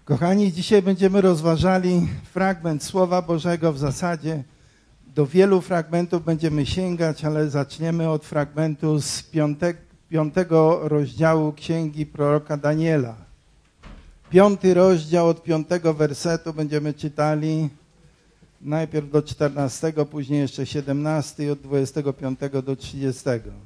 Kochani, dzisiaj będziemy rozważali fragment Słowa Bożego. W zasadzie do wielu fragmentów będziemy sięgać, ale zaczniemy od fragmentu z 5 rozdziału Księgi proroka Daniela. 5 rozdział od 5 wersetu będziemy czytali najpierw do 14, później jeszcze 17 i od 25 do 30.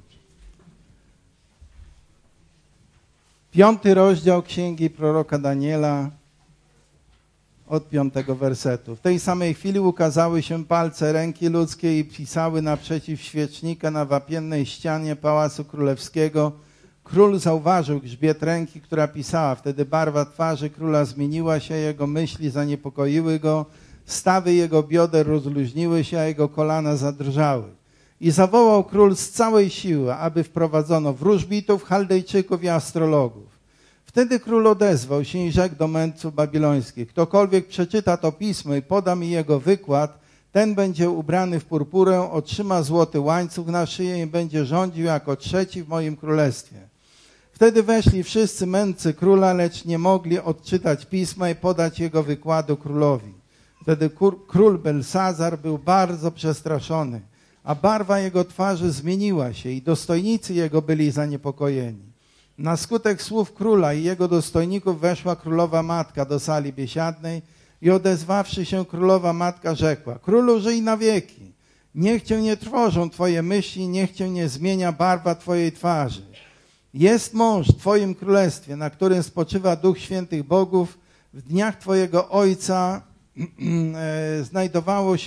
5 rozdział Księgi proroka Daniela od 5 wersetu. W tej samej chwili ukazały się palce ręki ludzkiej i pisały naprzeciw świecznika na wapiennej ścianie Pałacu Królewskiego. Król zauważył grzbiet ręki, która pisała. Wtedy barwa twarzy króla zmieniła się, jego myśli zaniepokoiły go, stawy jego bioder rozluźniły się, a jego kolana zadrżały. I zawołał król z całej siły, aby wprowadzono wróżbitów, chaldejczyków i astrologów. Wtedy król odezwał się i rzekł do mędrców babilońskich: ktokolwiek przeczyta to pismo i poda mi jego wykład, ten będzie ubrany w purpurę, otrzyma złoty łańcuch na szyję i będzie rządził jako trzeci w moim królestwie. Wtedy weszli wszyscy mędrcy króla, lecz nie mogli odczytać pisma i podać jego wykładu królowi. Wtedy król Belsazar był bardzo przestraszony, a barwa jego twarzy zmieniła się i dostojnicy jego byli zaniepokojeni. Na skutek słów króla i jego dostojników weszła królowa matka do sali biesiadnej i odezwawszy się królowa matka rzekła: królu, żyj na wieki, niech cię nie trwożą twoje myśli, niech cię nie zmienia barwa twojej twarzy. Jest mąż w twoim królestwie, na którym spoczywa duch świętych bogów. W dniach twojego ojca znajdowano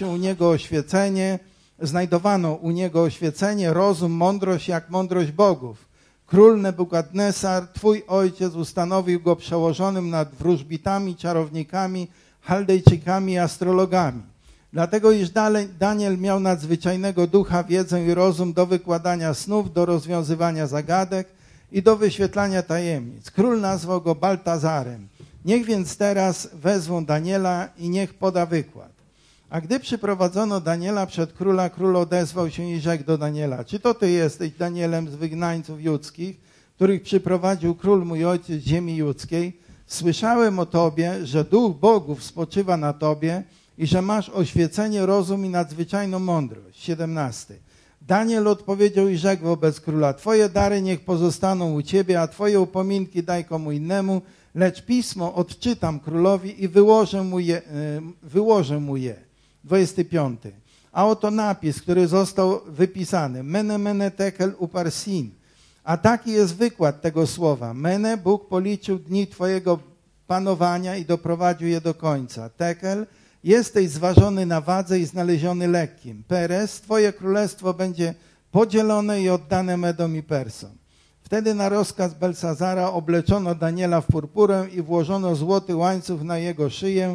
u niego oświecenie, rozum, mądrość jak mądrość bogów. Król Nebukadnesar, twój ojciec, ustanowił go przełożonym nad wróżbitami, czarownikami, chaldejczykami i astrologami. Dlatego iż Daniel miał nadzwyczajnego ducha, wiedzę i rozum do wykładania snów, do rozwiązywania zagadek i do wyświetlania tajemnic. Król nazwał go Baltazarem. Niech więc teraz wezwą Daniela i niech poda wykład. A gdy przyprowadzono Daniela przed króla, król odezwał się i rzekł do Daniela: czy to ty jesteś Danielem z wygnańców judzkich, których przyprowadził król mój ojciec z ziemi judzkiej? Słyszałem o tobie, że duch bogów spoczywa na tobie i że masz oświecenie, rozum i nadzwyczajną mądrość. 17. Daniel odpowiedział i rzekł wobec króla: twoje dary niech pozostaną u ciebie, a twoje upominki daj komu innemu, lecz pismo odczytam królowi i wyłożę mu je. 25. A oto napis, który został wypisany: Mene, mene, tekel, uparsin. A taki jest wykład tego słowa. Mene, Bóg policzył dni twojego panowania i doprowadził je do końca. Tekel, jesteś zważony na wadze i znaleziony lekkim. Peres, twoje królestwo będzie podzielone i oddane Medom i Persom. Wtedy na rozkaz Belsazara obleczono Daniela w purpurę i włożono złoty łańcuch na jego szyję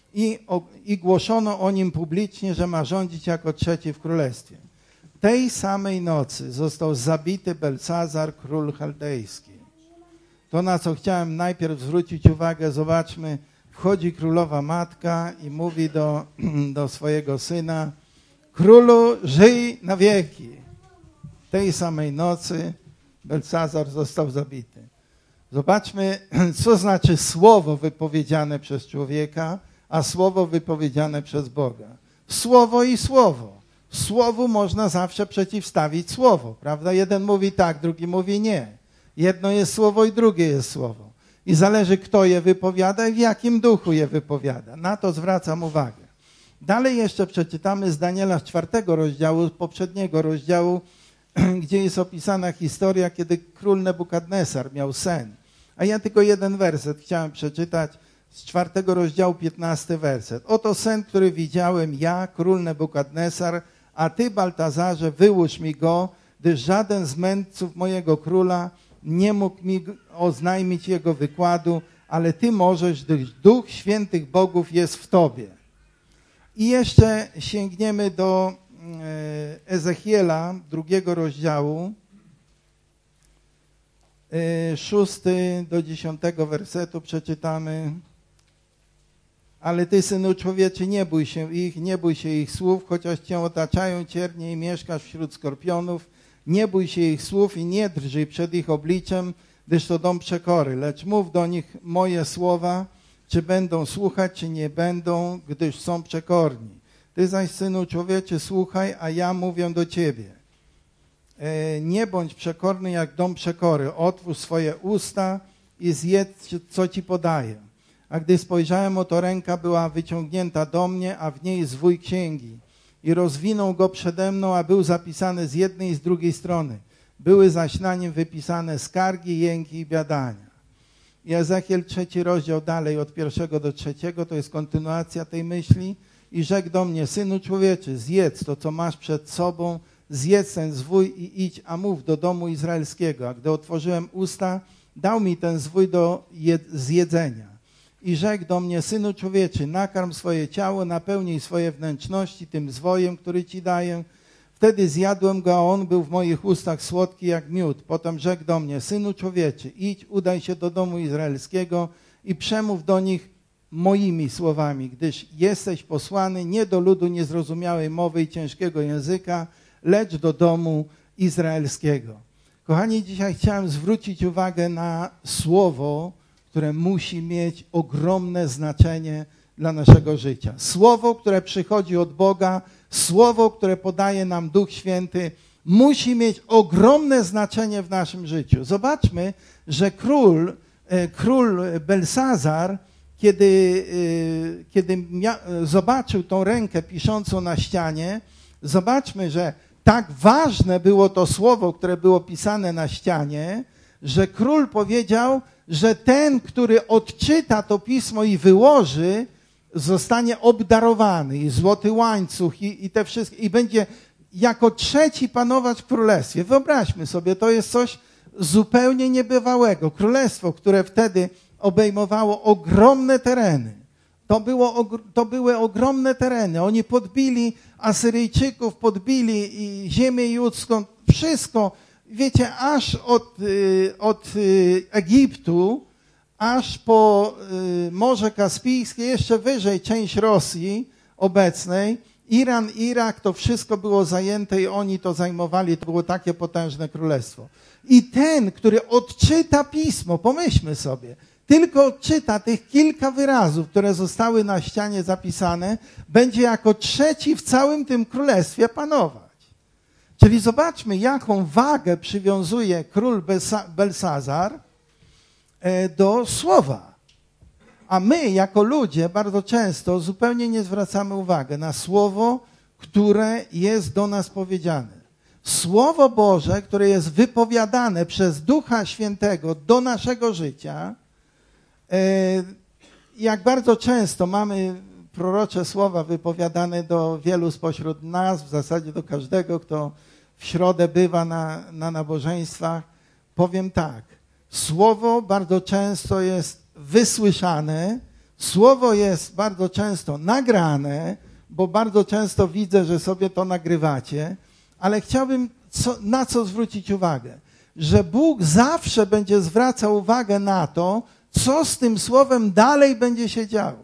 i głoszono o nim publicznie, że ma rządzić jako trzeci w królestwie. Tej samej nocy został zabity Belsazar, król chaldejski. To, na co chciałem najpierw zwrócić uwagę, zobaczmy, wchodzi królowa matka i mówi do swojego syna: królu, żyj na wieki. Tej samej nocy Belsazar został zabity. Zobaczmy, co znaczy słowo wypowiedziane przez człowieka, a słowo wypowiedziane przez Boga. Słowo i słowo. Słowu można zawsze przeciwstawić słowo, prawda? Jeden mówi tak, drugi mówi nie. Jedno jest słowo i drugie jest słowo. I zależy, kto je wypowiada i w jakim duchu je wypowiada. Na to zwracam uwagę. Dalej jeszcze przeczytamy z Daniela z 4 rozdziału, z poprzedniego rozdziału, gdzie jest opisana historia, kiedy król Nebukadnesar miał sen. A ja tylko jeden werset chciałem przeczytać z 4 rozdziału, 15 werset. Oto sen, który widziałem ja, król Nebukadnesar, a ty, Baltazarze, wyłóż mi go, gdyż żaden z mędrców mojego króla nie mógł mi oznajmić jego wykładu, ale ty możesz, gdyż duch świętych bogów jest w tobie. I jeszcze sięgniemy do Ezechiela, 2 rozdziału, 6 do 10 wersetu przeczytamy. Ale ty, synu człowieczy, nie bój się ich słów, chociaż cię otaczają ciernie i mieszkasz wśród skorpionów. Nie bój się ich słów i nie drżyj przed ich obliczem, gdyż to dom przekory, lecz mów do nich moje słowa, czy będą słuchać, czy nie będą, gdyż są przekorni. Ty zaś, Synu Człowieczy, słuchaj, a ja mówię do ciebie. Nie bądź przekorny jak dom przekory. Otwórz swoje usta i zjedz, co ci podaję. A gdy spojrzałem, oto ręka była wyciągnięta do mnie, a w niej zwój księgi. I rozwinął go przede mną, a był zapisany z jednej i z drugiej strony. Były zaś na nim wypisane skargi, jęki i biadania. I Ezechiel 3 rozdział dalej, od 1 do 3, to jest kontynuacja tej myśli. I rzekł do mnie, Synu Człowieczy, zjedz to, co masz przed sobą, zjedz ten zwój i idź, a mów do domu izraelskiego. A gdy otworzyłem usta, dał mi ten zwój do zjedzenia. I rzekł do mnie, Synu Człowieczy, nakarm swoje ciało, napełnij swoje wnętrzności tym zwojem, który ci daję. Wtedy zjadłem go, a on był w moich ustach słodki jak miód. Potem rzekł do mnie, Synu Człowieczy, idź, udaj się do domu izraelskiego i przemów do nich moimi słowami, gdyż jesteś posłany nie do ludu niezrozumiałej mowy i ciężkiego języka, lecz do domu izraelskiego. Kochani, dzisiaj chciałem zwrócić uwagę na słowo, które musi mieć ogromne znaczenie dla naszego życia. Słowo, które przychodzi od Boga, słowo, które podaje nam Duch Święty, musi mieć ogromne znaczenie w naszym życiu. Zobaczmy, że król Belsazar, kiedy zobaczył tą rękę piszącą na ścianie, zobaczmy, że tak ważne było to słowo, które było pisane na ścianie, że król powiedział, że ten, który odczyta to pismo i wyłoży, zostanie obdarowany i złoty łańcuch i te wszystkie, i będzie jako trzeci panować w królestwie. Wyobraźmy sobie, to jest coś zupełnie niebywałego. Królestwo, które wtedy obejmowało ogromne tereny. To były ogromne tereny. Oni podbili Asyryjczyków, podbili i ziemię judzką, wszystko. Wiecie, aż od Egiptu, aż po Morze Kaspijskie, jeszcze wyżej część Rosji obecnej, Iran, Irak, to wszystko było zajęte i oni to zajmowali. To było takie potężne królestwo. I ten, który odczyta pismo, pomyślmy sobie, tylko odczyta tych kilka wyrazów, które zostały na ścianie zapisane, będzie jako trzeci w całym tym królestwie panować. Czyli zobaczmy, jaką wagę przywiązuje król Belsazar do słowa. A my, jako ludzie, bardzo często zupełnie nie zwracamy uwagi na słowo, które jest do nas powiedziane. Słowo Boże, które jest wypowiadane przez Ducha Świętego do naszego życia, jak bardzo często mamy prorocze słowa wypowiadane do wielu spośród nas, w zasadzie do każdego, kto w środę bywa na nabożeństwach, powiem tak, słowo bardzo często jest wysłyszane, słowo jest bardzo często nagrane, bo bardzo często widzę, że sobie to nagrywacie, ale chciałbym na co zwrócić uwagę, że Bóg zawsze będzie zwracał uwagę na to, co z tym słowem dalej będzie się działo.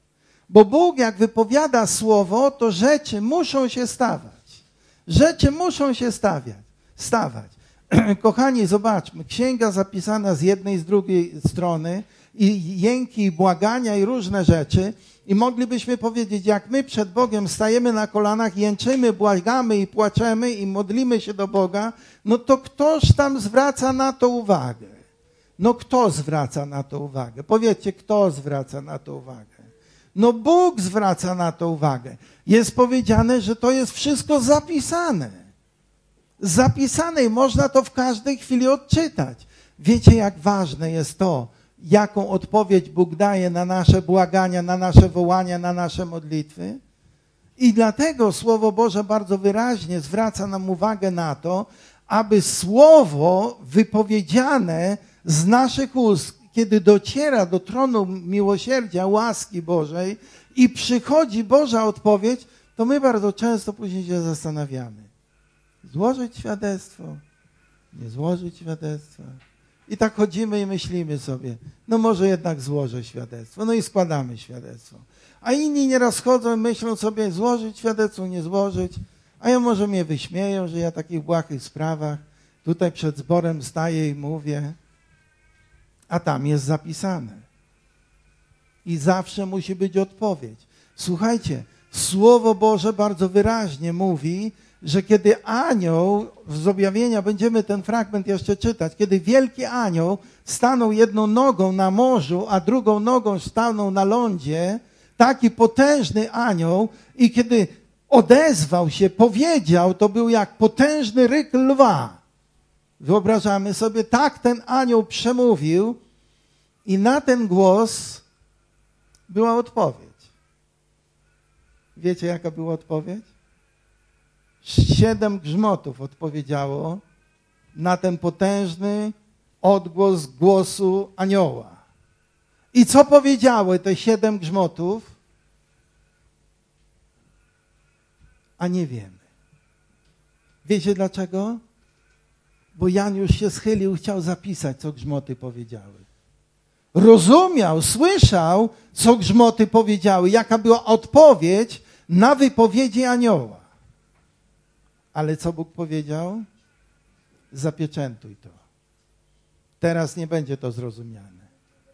Bo Bóg, jak wypowiada słowo, to rzeczy muszą się stawać. Rzeczy muszą się stawać. Kochani, zobaczmy, księga zapisana z jednej, z drugiej strony i jęki, i błagania, i różne rzeczy. I moglibyśmy powiedzieć, jak my przed Bogiem stajemy na kolanach, jęczymy, błagamy i płaczemy i modlimy się do Boga, no to ktoś tam zwraca na to uwagę. No kto zwraca na to uwagę? Powiedzcie, kto zwraca na to uwagę? No Bóg zwraca na to uwagę. Jest powiedziane, że to jest wszystko zapisane. Zapisane i można to w każdej chwili odczytać. Wiecie, jak ważne jest to, jaką odpowiedź Bóg daje na nasze błagania, na nasze wołania, na nasze modlitwy? I dlatego Słowo Boże bardzo wyraźnie zwraca nam uwagę na to, aby Słowo wypowiedziane z naszych ust, kiedy dociera do tronu miłosierdzia, łaski Bożej i przychodzi Boża odpowiedź, to my bardzo często później się zastanawiamy. Złożyć świadectwo? Nie złożyć świadectwa? I tak chodzimy i myślimy sobie, no może jednak złożę świadectwo. No i składamy świadectwo. A inni nieraz chodzą i myślą sobie, złożyć świadectwo, nie złożyć. A ja może mnie wyśmieją, że ja w takich błahych sprawach tutaj przed zborem staję i mówię, a tam jest zapisane. I zawsze musi być odpowiedź. Słuchajcie, Słowo Boże bardzo wyraźnie mówi, że kiedy anioł, z objawienia będziemy ten fragment jeszcze czytać, kiedy wielki anioł stanął jedną nogą na morzu, a drugą nogą stanął na lądzie, taki potężny anioł, i kiedy odezwał się, powiedział, to był jak potężny ryk lwa. Wyobrażamy sobie, tak ten anioł przemówił i na ten głos była odpowiedź. Wiecie, jaka była odpowiedź? 7 grzmotów odpowiedziało na ten potężny odgłos głosu anioła. I co powiedziały te 7 grzmotów? A nie wiemy. Wiecie dlaczego? Bo Jan już się schylił, chciał zapisać, co grzmoty powiedziały. Rozumiał, słyszał, co grzmoty powiedziały, jaka była odpowiedź na wypowiedzi anioła. Ale co Bóg powiedział? Zapieczętuj to. Teraz nie będzie to zrozumiane.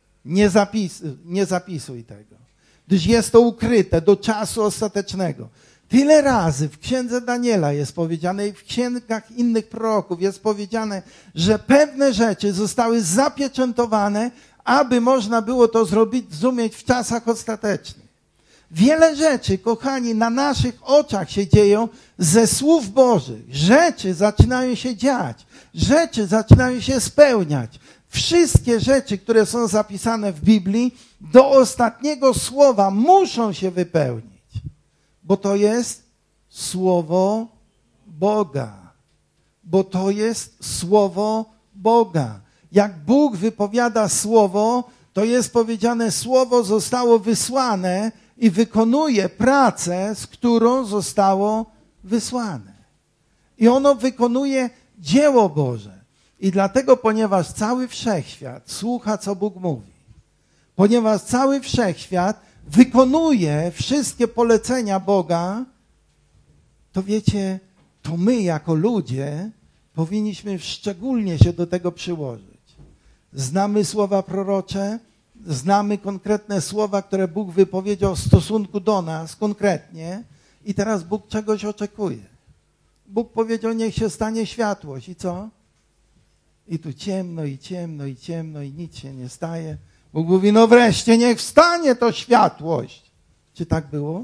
Nie zapisuj tego. Gdyż jest to ukryte do czasu ostatecznego. Tyle razy w księdze Daniela jest powiedziane i w księgach innych proroków jest powiedziane, że pewne rzeczy zostały zapieczętowane, aby można było to zrozumieć w czasach ostatecznych. Wiele rzeczy, kochani, na naszych oczach się dzieją ze słów Bożych. Rzeczy zaczynają się dziać. Rzeczy zaczynają się spełniać. Wszystkie rzeczy, które są zapisane w Biblii, do ostatniego słowa muszą się wypełnić. Bo to jest Słowo Boga. Bo to jest Słowo Boga. Jak Bóg wypowiada Słowo, to jest powiedziane, Słowo zostało wysłane i wykonuje pracę, z którą zostało wysłane. I ono wykonuje dzieło Boże. I dlatego, ponieważ cały wszechświat słucha, co Bóg mówi, ponieważ cały wszechświat wykonuje wszystkie polecenia Boga, to wiecie, to my jako ludzie powinniśmy szczególnie się do tego przyłożyć. Znamy słowa prorocze, znamy konkretne słowa, które Bóg wypowiedział w stosunku do nas konkretnie i teraz Bóg czegoś oczekuje. Bóg powiedział, niech się stanie światłość i co? I tu ciemno, i ciemno, i ciemno, i nic się nie staje. Bóg mówi, no wreszcie niech wstanie to światłość. Czy tak było?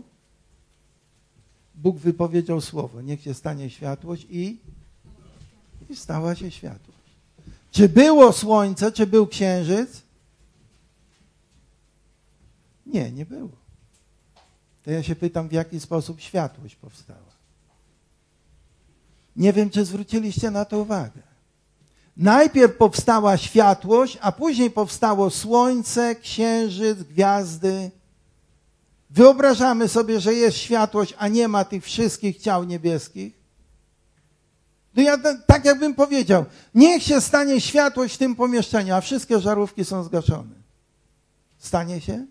Bóg wypowiedział słowo, niech się stanie światłość i stała się światłość. Czy było słońce, czy był księżyc? Nie, nie było. To ja się pytam, w jaki sposób światłość powstała. Nie wiem, czy zwróciliście na to uwagę. Najpierw powstała światłość, a później powstało słońce, księżyc, gwiazdy. Wyobrażamy sobie, że jest światłość, a nie ma tych wszystkich ciał niebieskich. No ja tak jakbym powiedział, niech się stanie światłość w tym pomieszczeniu, a wszystkie żarówki są zgaszone. Stanie się?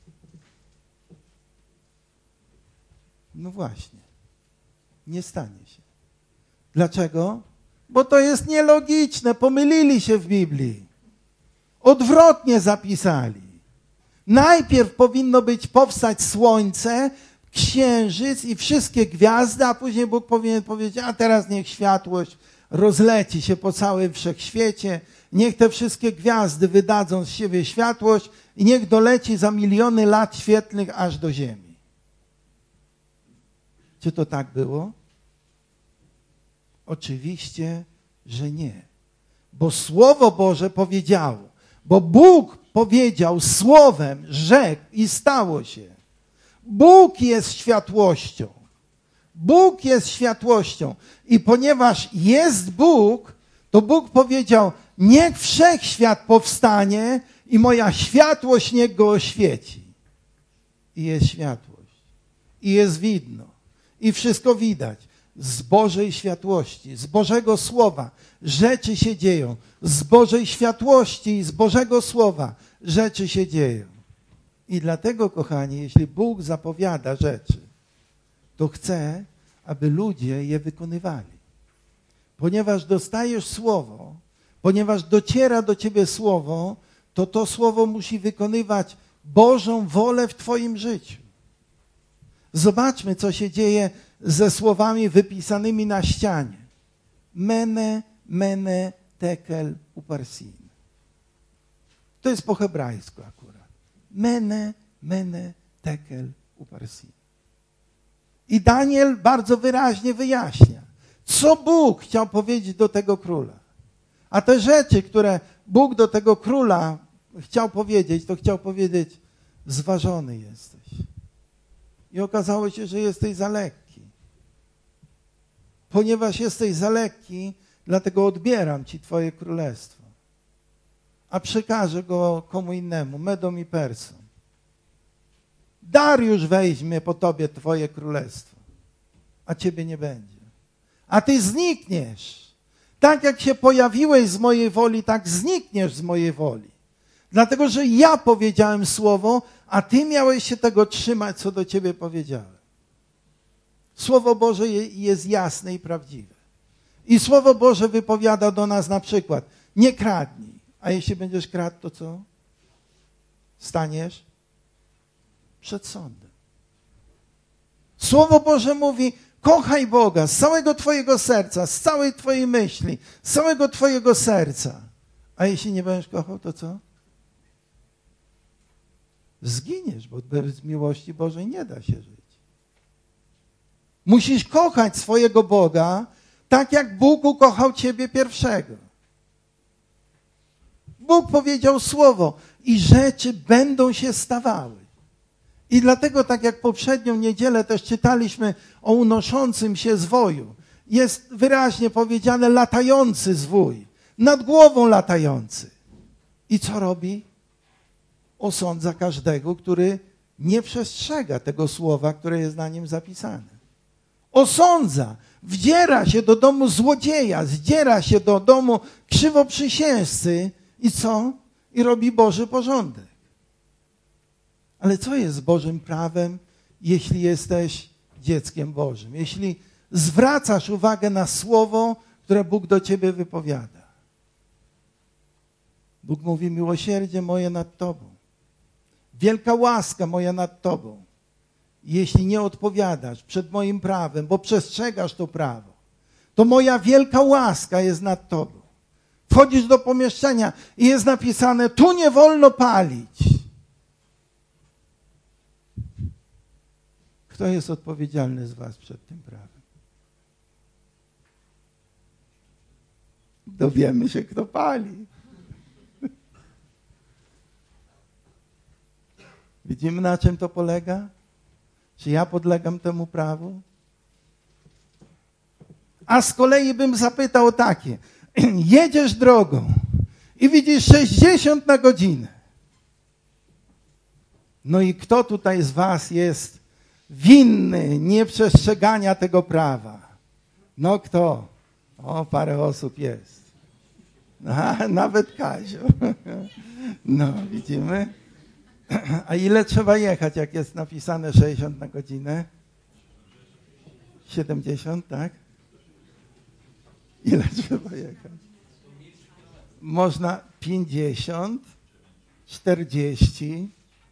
No właśnie. Nie stanie się. Dlaczego? Bo to jest nielogiczne. Pomylili się w Biblii. Odwrotnie zapisali. Najpierw powinno powstać słońce, księżyc i wszystkie gwiazdy, a później Bóg powinien powiedzieć, a teraz niech światłość rozleci się po całym wszechświecie, niech te wszystkie gwiazdy wydadzą z siebie światłość i niech doleci za miliony lat świetlnych aż do ziemi. Czy to tak było? Oczywiście, że nie. Bo Słowo Boże powiedziało, bo Bóg powiedział słowem, rzekł i stało się. Bóg jest światłością. Bóg jest światłością. I ponieważ jest Bóg, to Bóg powiedział, niech wszechświat powstanie i moja światłość niech go oświeci. I jest światłość. I jest widno. I wszystko widać. Z Bożej światłości, z Bożego Słowa rzeczy się dzieją. Z Bożej światłości i z Bożego Słowa rzeczy się dzieją. I dlatego, kochani, jeśli Bóg zapowiada rzeczy, to chce, aby ludzie je wykonywali. Ponieważ dostajesz Słowo, ponieważ dociera do ciebie Słowo, to to Słowo musi wykonywać Bożą wolę w twoim życiu. Zobaczmy, co się dzieje ze słowami wypisanymi na ścianie. Mene, mene, tekel, uparsin. To jest po hebrajsku akurat. Mene, mene, tekel, uparsin. I Daniel bardzo wyraźnie wyjaśnia, co Bóg chciał powiedzieć do tego króla. A te rzeczy, które Bóg do tego króla chciał powiedzieć, to chciał powiedzieć, zważony jesteś. I okazało się, że jesteś za lekki. Ponieważ jesteś za lekki, dlatego odbieram ci twoje królestwo. A przekażę go komu innemu, Medom i Persom. Dariusz weźmie po tobie twoje królestwo, a ciebie nie będzie. A ty znikniesz. Tak jak się pojawiłeś z mojej woli, tak znikniesz z mojej woli. Dlatego, że ja powiedziałem słowo, a ty miałeś się tego trzymać, co do ciebie powiedziałem. Słowo Boże jest jasne i prawdziwe. I Słowo Boże wypowiada do nas na przykład, nie kradnij. A jeśli będziesz kradł, to co? Staniesz przed sądem. Słowo Boże mówi, kochaj Boga z całego twojego serca, z całej twojej myśli, z całego twojego serca. A jeśli nie będziesz kochał, to co? Zginiesz, bo bez miłości Bożej nie da się żyć. Musisz kochać swojego Boga tak, jak Bóg ukochał ciebie pierwszego. Bóg powiedział słowo i rzeczy będą się stawały. I dlatego, tak jak poprzednią niedzielę też czytaliśmy o unoszącym się zwoju, jest wyraźnie powiedziane latający zwój, nad głową latający. I co robi? Osądza każdego, który nie przestrzega tego słowa, które jest na nim zapisane. Osądza, wdziera się do domu złodzieja, zdziera się do domu krzywoprzysiężcy i co? I robi Boży porządek. Ale co jest Bożym prawem, jeśli jesteś dzieckiem Bożym? Jeśli zwracasz uwagę na słowo, które Bóg do ciebie wypowiada. Bóg mówi, miłosierdzie moje nad tobą. Wielka łaska moja nad tobą. Jeśli nie odpowiadasz przed moim prawem, bo przestrzegasz to prawo, to moja wielka łaska jest nad tobą. Wchodzisz do pomieszczenia i jest napisane, tu nie wolno palić. Kto jest odpowiedzialny z was przed tym prawem? Dowiemy się, kto pali. Widzimy, na czym to polega? Czy ja podlegam temu prawu? A z kolei bym zapytał o takie. Jedziesz drogą i widzisz 60 na godzinę. No i kto tutaj z was jest winny nieprzestrzegania tego prawa? No kto? O, parę osób jest. Nawet Kazio. No, widzimy? A ile trzeba jechać, jak jest napisane 60 na godzinę? 70, tak? Ile trzeba jechać? Można 50, 40,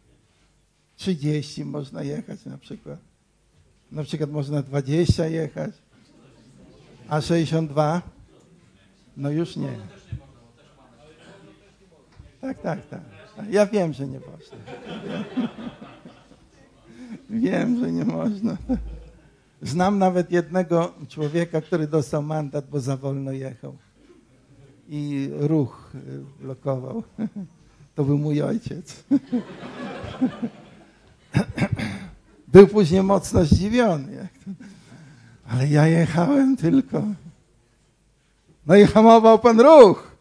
30 można jechać na przykład. Na przykład można 20 jechać, a 62? No już nie. Tak. Ja wiem, że nie można. Wiem, że nie można. Znam nawet jednego człowieka, który dostał mandat, bo za wolno jechał. I ruch blokował. To był mój ojciec. Był później mocno zdziwiony. Ale ja jechałem tylko. No i hamował pan ruch.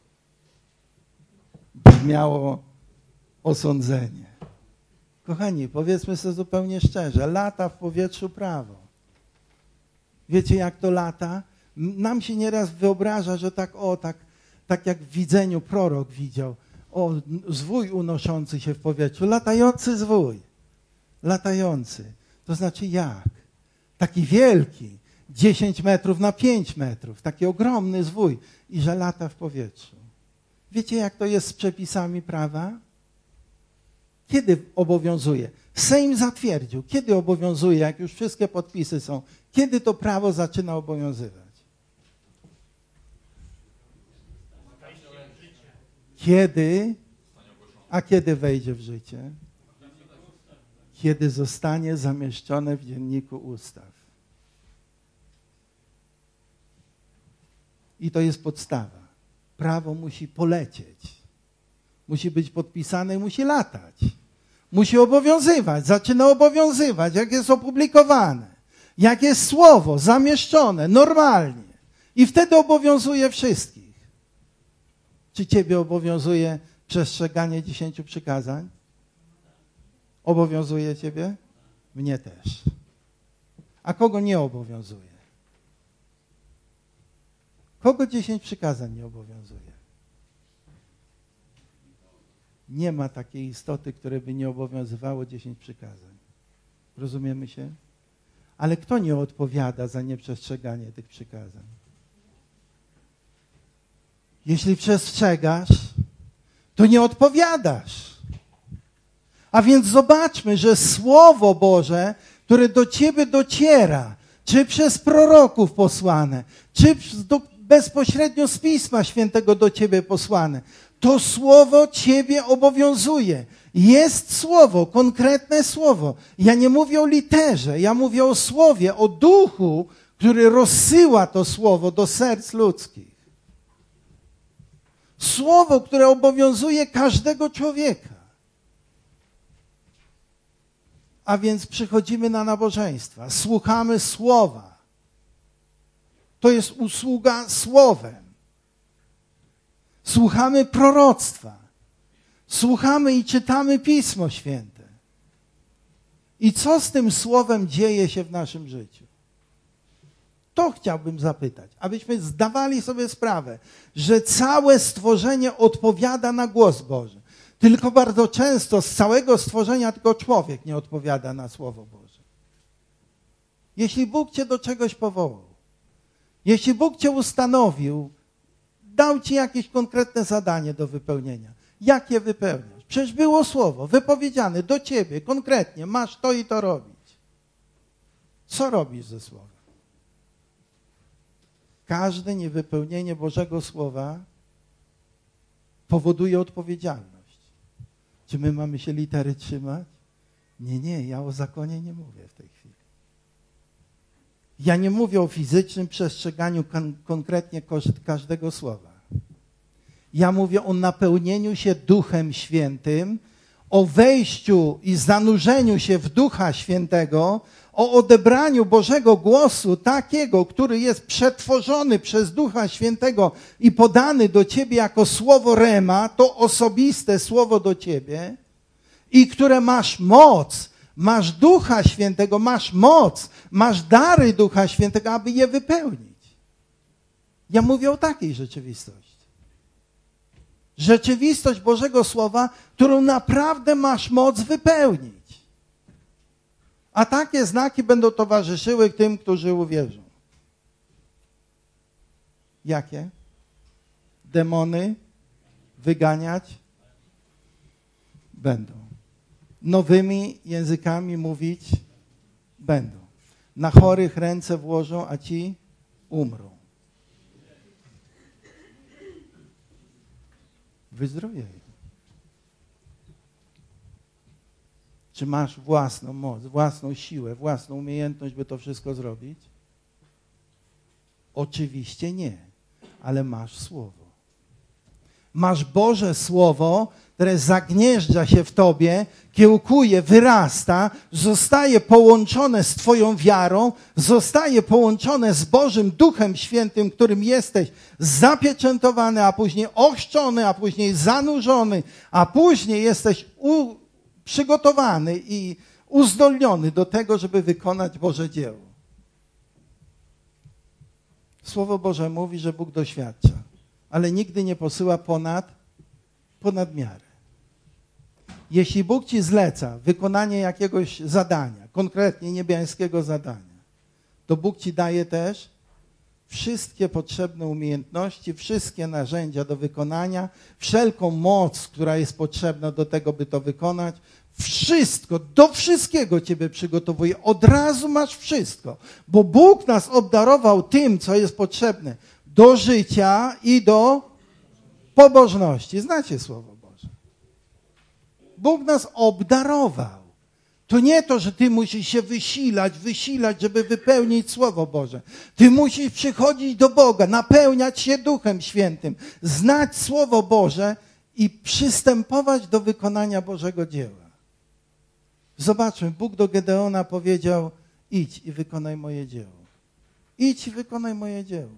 Brzmiało osądzenie. Kochani, powiedzmy sobie zupełnie szczerze, lata w powietrzu prawo. Wiecie, jak to lata? Nam się nieraz wyobraża, że tak jak w widzeniu prorok widział, zwój unoszący się w powietrzu, latający zwój. Latający. To znaczy jak? Taki wielki, 10 metrów na 5 metrów, taki ogromny zwój i że lata w powietrzu. Wiecie, jak to jest z przepisami prawa? Kiedy obowiązuje? Sejm zatwierdził. Kiedy obowiązuje, jak już wszystkie podpisy są? Kiedy to prawo zaczyna obowiązywać? Kiedy? A kiedy wejdzie w życie? Kiedy zostanie zamieszczone w Dzienniku Ustaw. I to jest podstawa. Prawo musi polecieć. Musi być podpisane i musi latać. Musi obowiązywać. Zaczyna obowiązywać, jak jest opublikowane. Jak jest słowo zamieszczone normalnie. I wtedy obowiązuje wszystkich. Czy ciebie obowiązuje przestrzeganie 10 przykazań? Obowiązuje ciebie? Mnie też. A kogo nie obowiązuje? Kogo 10 przykazań nie obowiązuje? Nie ma takiej istoty, której by nie obowiązywało 10 przykazań. Rozumiemy się? Ale kto nie odpowiada za nieprzestrzeganie tych przykazań? Jeśli przestrzegasz, to nie odpowiadasz. A więc zobaczmy, że Słowo Boże, które do ciebie dociera, czy przez proroków posłane, czy bezpośrednio z Pisma Świętego do ciebie posłane, to Słowo ciebie obowiązuje. Jest Słowo, konkretne Słowo. Ja nie mówię o literze, ja mówię o Słowie, o Duchu, który rozsyła to Słowo do serc ludzkich. Słowo, które obowiązuje każdego człowieka. A więc przychodzimy na nabożeństwa, słuchamy Słowa. To jest usługa Słowem. Słuchamy proroctwa. Słuchamy i czytamy Pismo Święte. I co z tym Słowem dzieje się w naszym życiu? To chciałbym zapytać, abyśmy zdawali sobie sprawę, że całe stworzenie odpowiada na głos Boży. Tylko bardzo często z całego stworzenia tylko człowiek nie odpowiada na Słowo Boże. Jeśli Bóg cię do czegoś powołał, jeśli Bóg cię ustanowił, dał ci jakieś konkretne zadanie do wypełnienia, jak je wypełniasz? Przecież było Słowo wypowiedziane do ciebie konkretnie, masz to i to robić. Co robisz ze Słowem? Każde niewypełnienie Bożego Słowa powoduje odpowiedzialność. Czy my mamy się litery trzymać? Nie, ja o zakonie nie mówię w tej chwili. Ja nie mówię o fizycznym przestrzeganiu konkretnie każdego słowa. Ja mówię o napełnieniu się Duchem Świętym, o wejściu i zanurzeniu się w Ducha Świętego, o odebraniu Bożego głosu takiego, który jest przetworzony przez Ducha Świętego i podany do ciebie jako słowo rema, to osobiste słowo do ciebie i które masz moc, masz Ducha Świętego, masz moc, masz dary Ducha Świętego, aby je wypełnić. Ja mówię o takiej rzeczywistości. Rzeczywistość Bożego Słowa, którą naprawdę masz moc wypełnić. A takie znaki będą towarzyszyły tym, którzy uwierzą. Jakie? Demony wyganiać będą. Nowymi językami mówić będą. Na chorych ręce włożą, a ci umrą. Wyzdrowieją. Czy masz własną moc, własną siłę, własną umiejętność, by to wszystko zrobić? Oczywiście nie, ale masz Słowo. Masz Boże Słowo, które zagnieżdża się w tobie, kiełkuje, wyrasta, zostaje połączone z twoją wiarą, zostaje połączone z Bożym Duchem Świętym, którym jesteś zapieczętowany, a później ochrzczony, a później zanurzony, a później jesteś przygotowany i uzdolniony do tego, żeby wykonać Boże dzieło. Słowo Boże mówi, że Bóg doświadcza, ale nigdy nie posyła ponad miarę. Jeśli Bóg ci zleca wykonanie jakiegoś zadania, konkretnie niebiańskiego zadania, to Bóg ci daje też wszystkie potrzebne umiejętności, wszystkie narzędzia do wykonania, wszelką moc, która jest potrzebna do tego, by to wykonać, Wszystko, do wszystkiego ciebie przygotowuje. Od razu masz wszystko. Bo Bóg nas obdarował tym, co jest potrzebne do życia i do pobożności. Znacie Słowo Boże. Bóg nas obdarował. To nie to, że ty musisz się wysilać, żeby wypełnić Słowo Boże. Ty musisz przychodzić do Boga, napełniać się Duchem Świętym, znać Słowo Boże i przystępować do wykonania Bożego dzieła. Zobaczmy, Bóg do Gedeona powiedział: idź i wykonaj moje dzieło. Idź i wykonaj moje dzieło.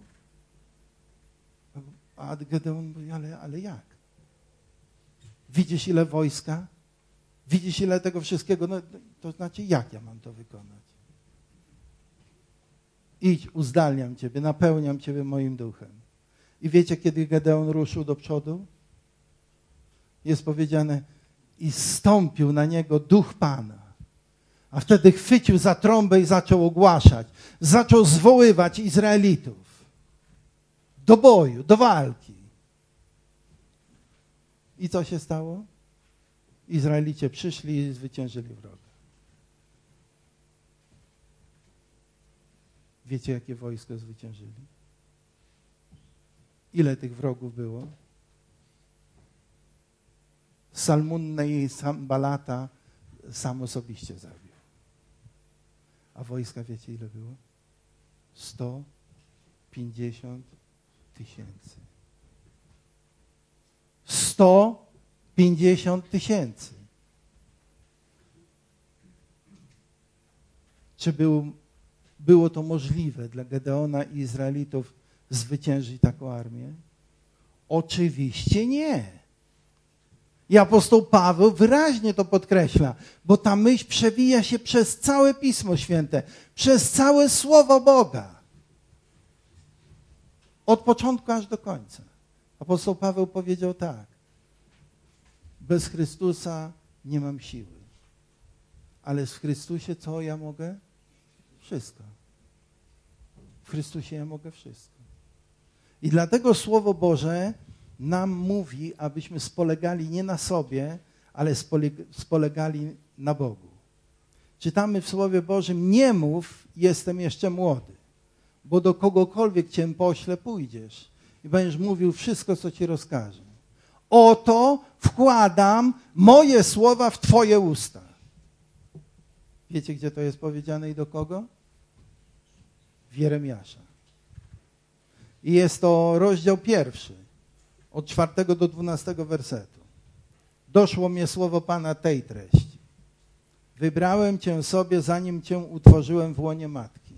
A Gedeon mówi: ale jak? Widzisz, ile wojska? Widzisz, ile tego wszystkiego? No, to znaczy, jak ja mam to wykonać? Idź, uzdalniam ciebie, napełniam ciebie moim duchem. I wiecie, kiedy Gedeon ruszył do przodu? Jest powiedziane: i zstąpił na niego duch Pana. A wtedy chwycił za trąbę i zaczął ogłaszać. Zaczął zwoływać Izraelitów do boju, do walki. I co się stało? Izraelicie przyszli i zwyciężyli wroga. Wiecie, jakie wojsko zwyciężyli? Ile tych wrogów było? Salmunnę i Sambalata sam osobiście zabił. A wojska wiecie, ile było? 150 000. 150 000. Czy było to możliwe dla Gedeona i Izraelitów zwyciężyć taką armię? Oczywiście nie. I apostoł Paweł wyraźnie to podkreśla, bo ta myśl przewija się przez całe Pismo Święte, przez całe Słowo Boga. Od początku aż do końca. Apostoł Paweł powiedział tak: bez Chrystusa nie mam siły, ale w Chrystusie co ja mogę? Wszystko. W Chrystusie ja mogę wszystko. I dlatego Słowo Boże nam mówi, abyśmy spolegali nie na sobie, ale spolegali na Bogu. Czytamy w Słowie Bożym: nie mów, jestem jeszcze młody, bo do kogokolwiek cię pośle, pójdziesz i będziesz mówił wszystko, co ci rozkaże. Oto wkładam moje słowa w twoje usta. Wiecie, gdzie to jest powiedziane i do kogo? W Jeremiasza. I jest to rozdział 1, od 4 do 12 wersetu. Doszło mnie słowo Pana tej treści: wybrałem cię sobie, zanim cię utworzyłem w łonie matki.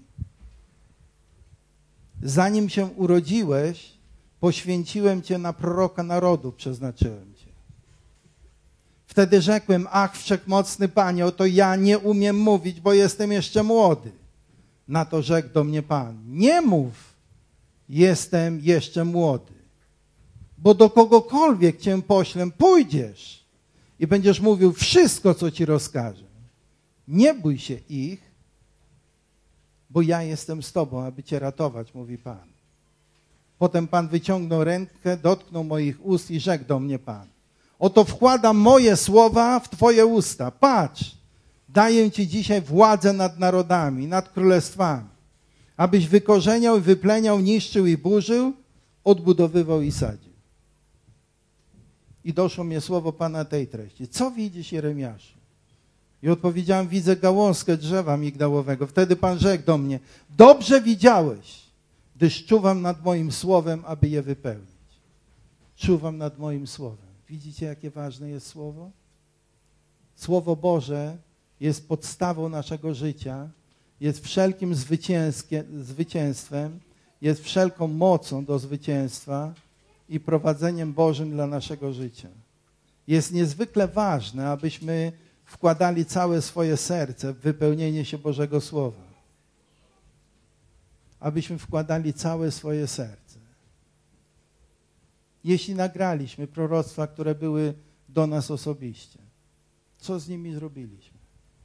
Zanim się urodziłeś, poświęciłem cię na proroka narodu, przeznaczyłem cię. Wtedy rzekłem: ach, wszechmocny Panie, oto ja nie umiem mówić, bo jestem jeszcze młody. Na to rzekł do mnie Pan: nie mów, jestem jeszcze młody, bo do kogokolwiek cię poślę, pójdziesz i będziesz mówił wszystko, co ci rozkażę. Nie bój się ich, bo ja jestem z tobą, aby cię ratować, mówi Pan. Potem Pan wyciągnął rękę, dotknął moich ust i rzekł do mnie Pan: oto wkładam moje słowa w twoje usta. Patrz, daję ci dzisiaj władzę nad narodami, nad królestwami, abyś wykorzeniał i wypleniał, niszczył i burzył, odbudowywał i sadził. I doszło mnie słowo Pana tej treści: co widzisz, Jeremiaszu? I odpowiedziałem: widzę gałązkę drzewa migdałowego. Wtedy Pan rzekł do mnie: dobrze widziałeś, gdyż czuwam nad moim słowem, aby je wypełnić. Czuwam nad moim słowem. Widzicie, jakie ważne jest słowo? Słowo Boże jest podstawą naszego życia, jest wszelkim zwycięstwem, jest wszelką mocą do zwycięstwa i prowadzeniem Bożym dla naszego życia. Jest niezwykle ważne, abyśmy wkładali całe swoje serce w wypełnienie się Bożego Słowa. Abyśmy wkładali całe swoje serce. Jeśli nagraliśmy proroctwa, które były do nas osobiście, co z nimi zrobiliśmy?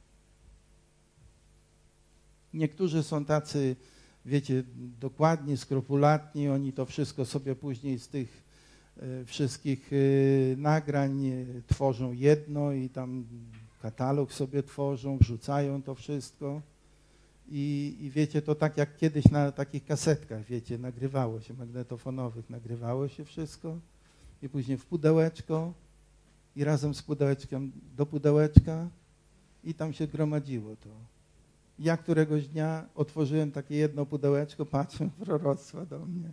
Niektórzy są tacy, wiecie, dokładni, skrupulatni, oni to wszystko sobie później z tych wszystkich nagrań tworzą jedno i tam katalog sobie tworzą, wrzucają to wszystko. I wiecie, to tak jak kiedyś na takich kasetkach, wiecie, nagrywało się, magnetofonowych, nagrywało się wszystko i później w pudełeczko i razem z pudełeczkiem do pudełeczka i tam się gromadziło to. Ja któregoś dnia otworzyłem takie jedno pudełeczko, patrzę, proroctwa do mnie.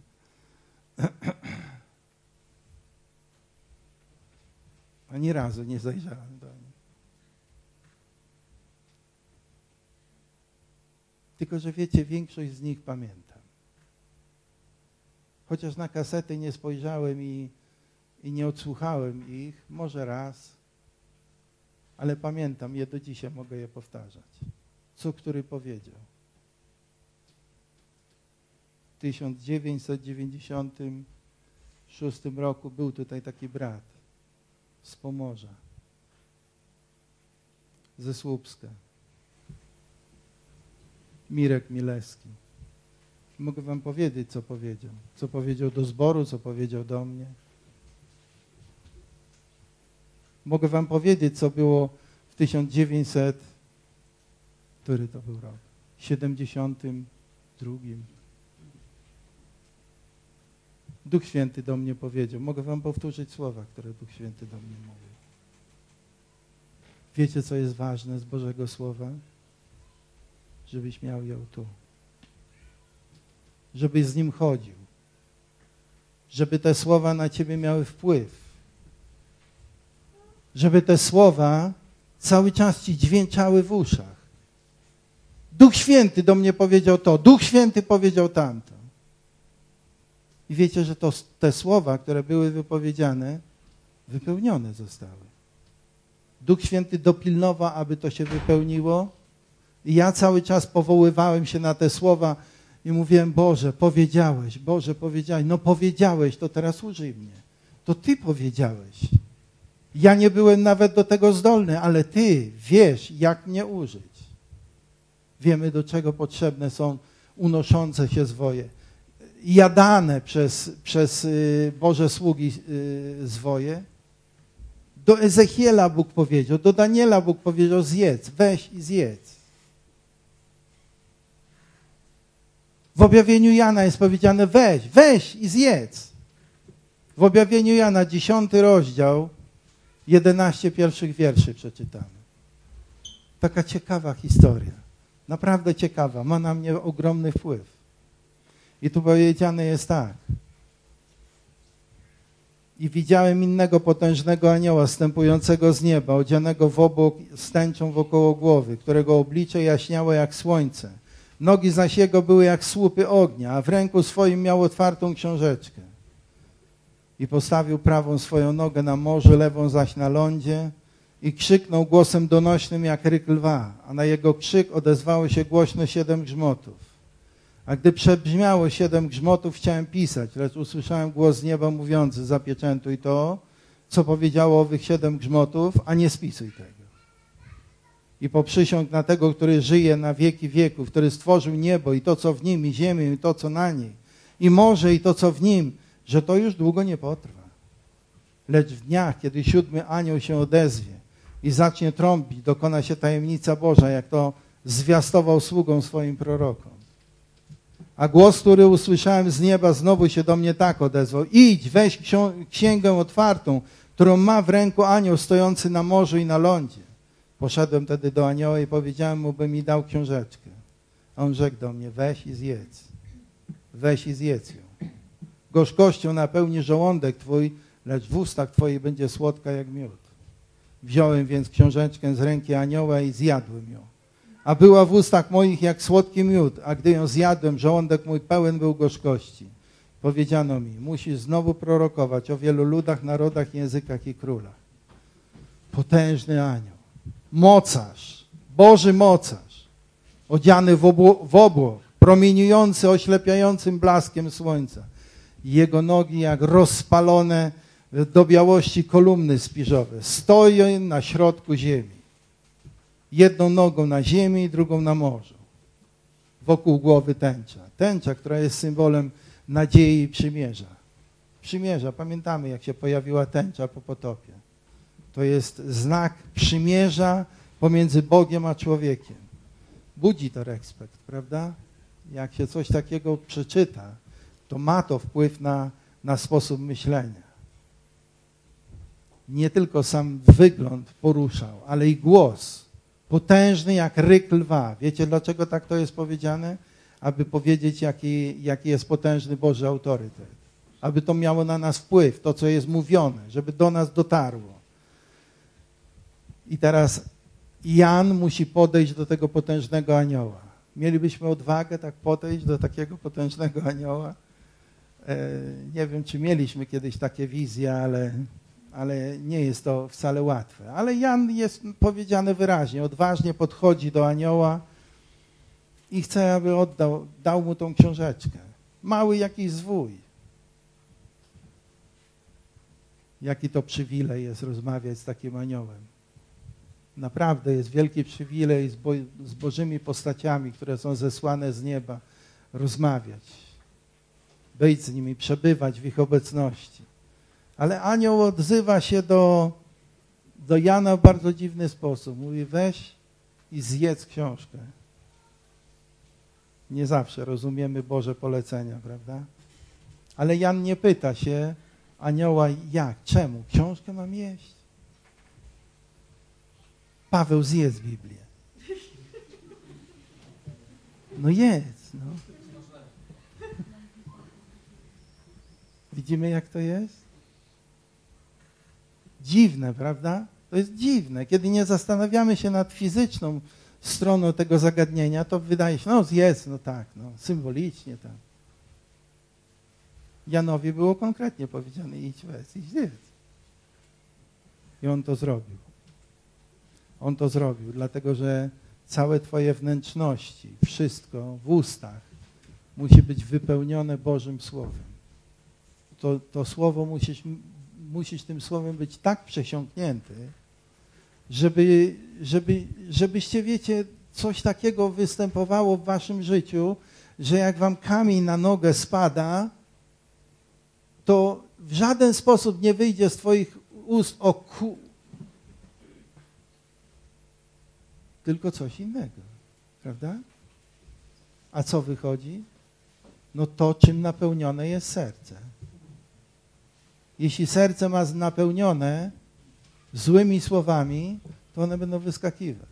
Ani razu nie zajrzałem do nich. Tylko że wiecie, większość z nich pamiętam. Chociaż na kasety nie spojrzałem i nie odsłuchałem ich, może raz, ale pamiętam je do dzisiaj, mogę je powtarzać. Co który powiedział. W 1996 roku był tutaj taki brat z Pomorza, ze Słupska. Mirek Milewski. Mogę wam powiedzieć, co powiedział. Co powiedział do zboru, co powiedział do mnie. Mogę wam powiedzieć, co było w 1900, który to był rok? 72. Duch Święty do mnie powiedział. Mogę wam powtórzyć słowa, które Duch Święty do mnie mówił. Wiecie, co jest ważne z Bożego Słowa? Żebyś miał ją tu. Żebyś z nim chodził. Żeby te słowa na ciebie miały wpływ. Żeby te słowa cały czas ci dźwięczały w uszach. Duch Święty do mnie powiedział to, Duch Święty powiedział tamto. I wiecie, że te słowa, które były wypowiedziane, wypełnione zostały. Duch Święty dopilnował, aby to się wypełniło. I ja cały czas powoływałem się na te słowa i mówiłem, Boże, powiedziałeś, no powiedziałeś, to teraz użyj mnie. To Ty powiedziałeś. Ja nie byłem nawet do tego zdolny, ale Ty wiesz, jak mnie użyć. Wiemy, do czego potrzebne są unoszące się zwoje. Jadane przez Boże sługi zwoje. Do Ezechiela Bóg powiedział, do Daniela Bóg powiedział, zjedz, weź i zjedz. W objawieniu Jana jest powiedziane, weź i zjedz. W objawieniu Jana 10 rozdział, 11 pierwszych wierszy przeczytamy. Taka ciekawa historia. Naprawdę ciekawa. Ma na mnie ogromny wpływ. I tu powiedziane jest tak. I widziałem innego potężnego anioła zstępującego z nieba, odzianego w obłok z tęczą wokoło głowy, którego oblicze jaśniało jak słońce. Nogi zaś jego były jak słupy ognia, a w ręku swoim miał otwartą książeczkę. I postawił prawą swoją nogę na morzu, lewą zaś na lądzie i krzyknął głosem donośnym jak ryk lwa, a na jego krzyk odezwało się głośno 7 grzmotów. A gdy przebrzmiało 7 grzmotów, chciałem pisać, lecz usłyszałem głos z nieba mówiący, zapieczętuj to, co powiedziało owych 7 grzmotów, a nie spisuj tego. I poprzysiąg na tego, który żyje na wieki wieków, który stworzył niebo i to, co w nim, i ziemię, i to, co na niej, i morze, i to, co w nim, że to już długo nie potrwa. Lecz w dniach, kiedy 7 anioł się odezwie i zacznie trąbić, dokona się tajemnica Boża, jak to zwiastował sługom swoim prorokom. A głos, który usłyszałem z nieba, znowu się do mnie tak odezwał. Idź, weź księgę otwartą, którą ma w ręku anioł stojący na morzu i na lądzie. Poszedłem wtedy do anioła i powiedziałem mu, by mi dał książeczkę. A on rzekł do mnie, weź i zjedz. Weź i zjedz ją. Gorzkością napełni żołądek twój, lecz w ustach twoich będzie słodka jak miód. Wziąłem więc książeczkę z ręki anioła i zjadłem ją. A była w ustach moich jak słodki miód, a gdy ją zjadłem, żołądek mój pełen był gorzkości. Powiedziano mi, musisz znowu prorokować o wielu ludach, narodach, językach i królach. Potężny anioł, mocarz, Boży mocarz, odziany w obłok, promieniujący oślepiającym blaskiem słońca. Jego nogi jak rozpalone do białości kolumny spiżowe. Stoi na środku ziemi. Jedną nogą na ziemi i drugą na morzu. Wokół głowy tęcza. Tęcza, która jest symbolem nadziei i przymierza. Przymierza, pamiętamy jak się pojawiła tęcza po potopie. To jest znak przymierza pomiędzy Bogiem a człowiekiem. Budzi to respekt, prawda? Jak się coś takiego przeczyta, to ma to wpływ na sposób myślenia. Nie tylko sam wygląd poruszał, ale i głos. Potężny jak ryk lwa. Wiecie, dlaczego tak to jest powiedziane? Aby powiedzieć, jaki jest potężny Boży autorytet. Aby to miało na nas wpływ, to co jest mówione, żeby do nas dotarło. I teraz Jan musi podejść do tego potężnego anioła. Mielibyśmy odwagę tak podejść do takiego potężnego anioła? Nie wiem, czy mieliśmy kiedyś takie wizje, ale nie jest to wcale łatwe. Ale Jan, jest powiedziane wyraźnie, odważnie podchodzi do anioła i chce, aby dał mu tą książeczkę. Mały jakiś zwój. Jaki to przywilej jest rozmawiać z takim aniołem. Naprawdę jest wielki przywilej z Bożymi postaciami, które są zesłane z nieba, rozmawiać. Być z nimi, przebywać w ich obecności. Ale anioł odzywa się do Jana w bardzo dziwny sposób. Mówi, weź i zjedz książkę. Nie zawsze rozumiemy Boże polecenia, prawda? Ale Jan nie pyta się anioła, jak, czemu? Książkę mam jeść? Paweł, zjedz Biblię. No jedz, no. Widzimy, jak to jest? Dziwne, prawda? To jest dziwne. Kiedy nie zastanawiamy się nad fizyczną stroną tego zagadnienia, to wydaje się, no zjedz, no tak, no symbolicznie tak. Janowi było konkretnie powiedziane, idź weź, idź zjedz. I on to zrobił. On to zrobił, dlatego że całe twoje wnętrzności, wszystko w ustach musi być wypełnione Bożym Słowem. To słowo musisz tym słowem być tak przesiąknięty, żebyście, wiecie, coś takiego występowało w waszym życiu, że jak wam kamień na nogę spada, to w żaden sposób nie wyjdzie z twoich ust tylko coś innego, prawda? A co wychodzi? No to, czym napełnione jest serce. Jeśli serce ma napełnione złymi słowami, to one będą wyskakiwać.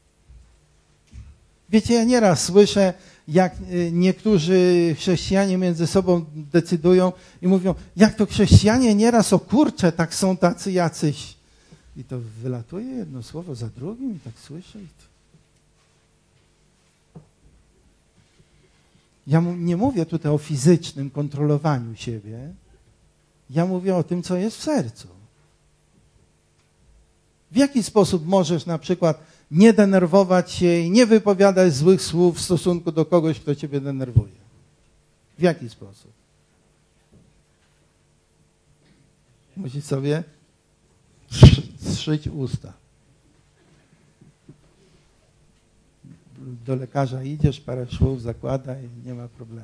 Wiecie, ja nieraz słyszę, jak niektórzy chrześcijanie między sobą decydują i mówią, jak to chrześcijanie nieraz, o kurczę, tak są tacy jacyś. I to wylatuje jedno słowo za drugim i tak słyszę. Ja nie mówię tutaj o fizycznym kontrolowaniu siebie. Ja mówię o tym, co jest w sercu. W jaki sposób możesz na przykład nie denerwować się i nie wypowiadać złych słów w stosunku do kogoś, kto ciebie denerwuje? W jaki sposób? Musisz sobie strzyć usta. Do lekarza idziesz, parę szwów zakłada i nie ma problemu.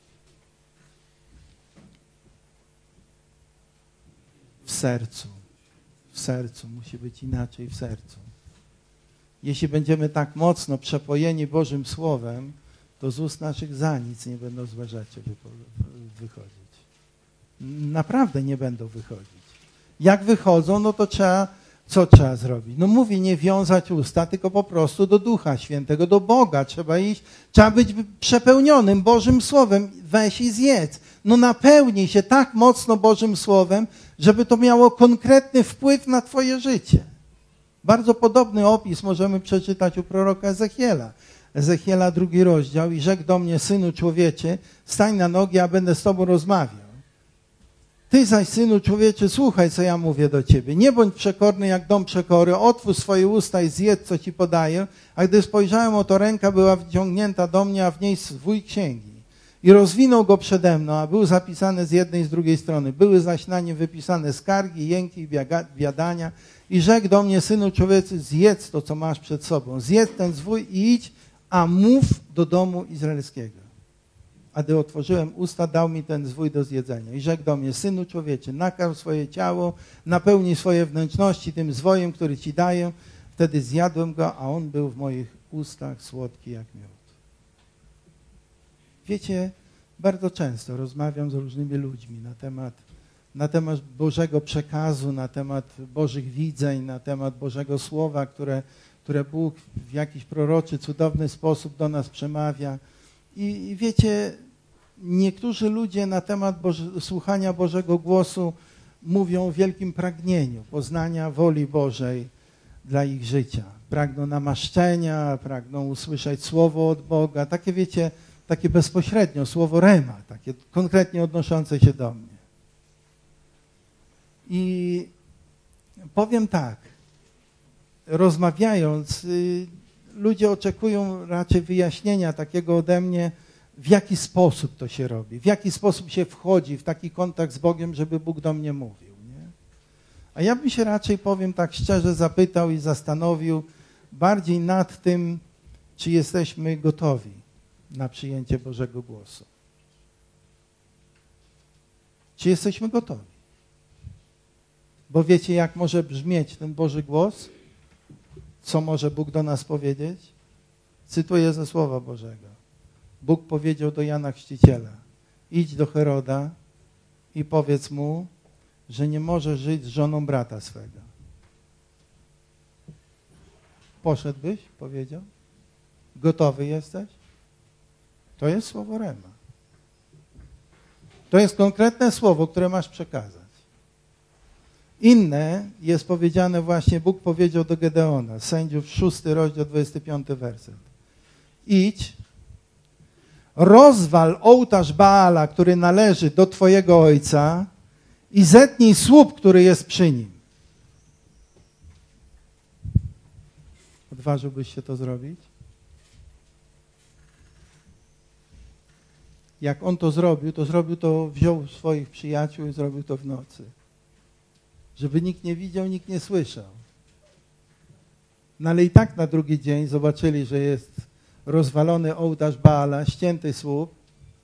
W sercu musi być inaczej w sercu. Jeśli będziemy tak mocno przepojeni Bożym Słowem, to z ust naszych za nic nie będą złe rzeczy wychodzić. Naprawdę nie będą wychodzić. Jak wychodzą, no to co trzeba zrobić? No mówi, nie wiązać usta, tylko po prostu do Ducha Świętego, do Boga trzeba iść. Trzeba być przepełnionym Bożym Słowem. Weź i zjedz. No napełnij się tak mocno Bożym Słowem, żeby to miało konkretny wpływ na twoje życie. Bardzo podobny opis możemy przeczytać u proroka Ezechiela. Ezechiela 2 rozdział. I rzekł do mnie, synu człowieczy, stań na nogi, a będę z tobą rozmawiał. Ty zaś, synu człowieczy, słuchaj, co ja mówię do ciebie. Nie bądź przekorny jak dom przekory, otwórz swoje usta i zjedz, co ci podaję. A gdy spojrzałem, oto ręka była wyciągnięta do mnie, a w niej zwój księgi. I rozwinął go przede mną, a był zapisany z jednej i z drugiej strony. Były zaś na nim wypisane skargi, jęki i biadania. I rzekł do mnie, synu człowieczy, zjedz to, co masz przed sobą. Zjedz ten zwój i idź, a mów do domu izraelskiego. A gdy otworzyłem usta, dał mi ten zwój do zjedzenia. I rzekł do mnie, synu człowieczy, nakarm swoje ciało, napełnij swoje wnętrzności tym zwojem, który ci daję. Wtedy zjadłem go, a on był w moich ustach słodki jak miód. Wiecie, bardzo często rozmawiam z różnymi ludźmi na temat Bożego przekazu, na temat Bożych widzeń, na temat Bożego Słowa, które Bóg w jakiś proroczy, cudowny sposób do nas przemawia. I wiecie, niektórzy ludzie na temat słuchania Bożego głosu mówią o wielkim pragnieniu poznania woli Bożej dla ich życia. Pragną namaszczenia, pragną usłyszeć słowo od Boga. Takie, wiecie, takie bezpośrednio, słowo rema, takie konkretnie odnoszące się do mnie. I powiem tak, rozmawiając, ludzie oczekują raczej wyjaśnienia takiego ode mnie, w jaki sposób to się robi, w jaki sposób się wchodzi w taki kontakt z Bogiem, żeby Bóg do mnie mówił. Nie? A ja bym się raczej, powiem tak szczerze, zapytał i zastanowił bardziej nad tym, czy jesteśmy gotowi na przyjęcie Bożego głosu. Czy jesteśmy gotowi? Bo wiecie, jak może brzmieć ten Boży głos? Co może Bóg do nas powiedzieć? Cytuję ze Słowa Bożego. Bóg powiedział do Jana Chrzciciela: idź do Heroda i powiedz mu, że nie może żyć z żoną brata swego. Poszedłbyś? Powiedział. Gotowy jesteś? To jest słowo rema. To jest konkretne słowo, które masz przekazać. Inne jest powiedziane właśnie, Bóg powiedział do Gedeona, Sędziów 6 rozdział 25 werset. Idź, rozwal ołtarz Baala, który należy do twojego ojca i zetnij słup, który jest przy nim. Odważyłbyś się to zrobić? Jak on to zrobił to, wziął swoich przyjaciół i zrobił to w nocy. Żeby nikt nie widział, nikt nie słyszał. No ale i tak na drugi dzień zobaczyli, że jest rozwalony ołtarz Baala, ścięty słup.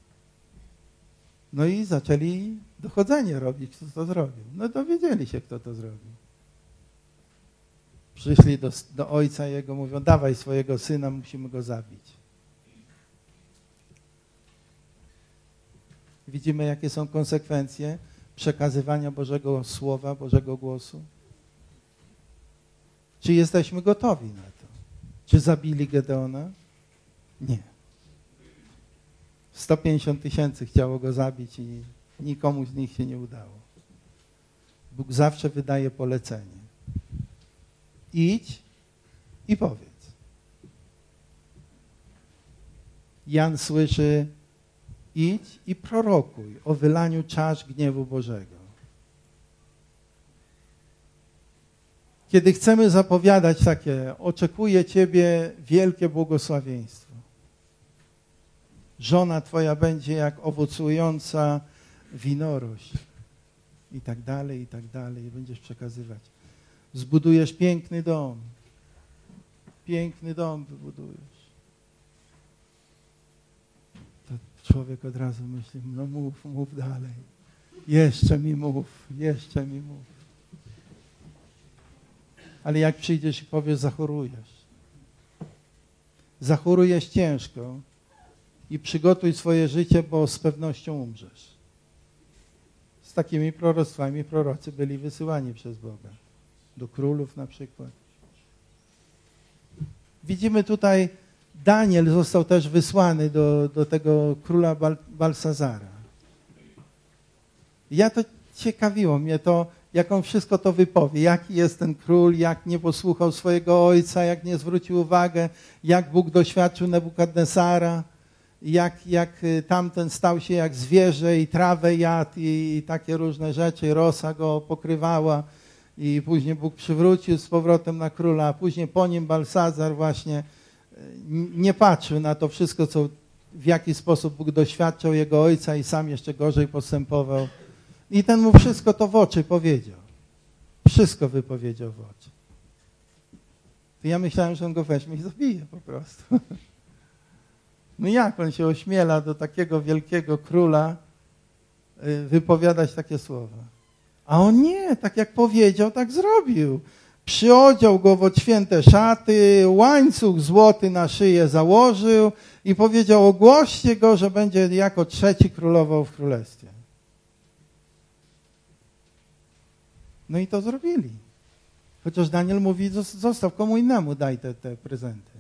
No i zaczęli dochodzenie robić, kto to zrobił. No dowiedzieli się, kto to zrobił. Przyszli do ojca jego, mówią: dawaj swojego syna, musimy go zabić. Widzimy, jakie są konsekwencje przekazywania Bożego Słowa, Bożego głosu. Czy jesteśmy gotowi na to? Czy zabili Gedeona? Nie. 150 000 chciało go zabić i nikomu z nich się nie udało. Bóg zawsze wydaje polecenie. Idź i powiedz. Jan słyszy: idź i prorokuj o wylaniu czasz gniewu Bożego. Kiedy chcemy zapowiadać takie: oczekuje ciebie wielkie błogosławieństwo. Żona twoja będzie jak owocująca winorośl. I tak dalej, i tak dalej. I będziesz przekazywać. Zbudujesz piękny dom. Piękny dom wybudujesz. To człowiek od razu myśli: no mów dalej. Jeszcze mi mów. Ale jak przyjdziesz i powiesz: zachorujesz. Zachorujesz ciężko i przygotuj swoje życie, bo z pewnością umrzesz. Z takimi proroctwami prorocy byli wysyłani przez Boga. Do królów na przykład. Widzimy tutaj, Daniel został też wysłany do tego króla Balsazara. Ja to ciekawiło mnie to, jak on wszystko to wypowie. Jaki jest ten król, jak nie posłuchał swojego ojca, jak nie zwrócił uwagę, jak Bóg doświadczył Nebukadnesara, jak tamten stał się jak zwierzę i trawę jadł i takie różne rzeczy. Rosa go pokrywała i później Bóg przywrócił z powrotem na króla, a później po nim Balsazar właśnie nie patrzył na to wszystko, w jaki sposób Bóg doświadczał jego ojca i sam jeszcze gorzej postępował. I ten mu wszystko to w oczy powiedział. Wszystko wypowiedział w oczy. To ja myślałem, że on go weźmie i zabije po prostu. No jak on się ośmiela do takiego wielkiego króla wypowiadać takie słowa? A on nie, tak jak powiedział, tak zrobił. przyodział go w odświęte szaty, łańcuch złoty na szyję założył i powiedział, ogłoście go, że będzie jako trzeci królował w królestwie. No i to zrobili. Chociaż Daniel mówi, zostaw komu innemu, daj te prezenty.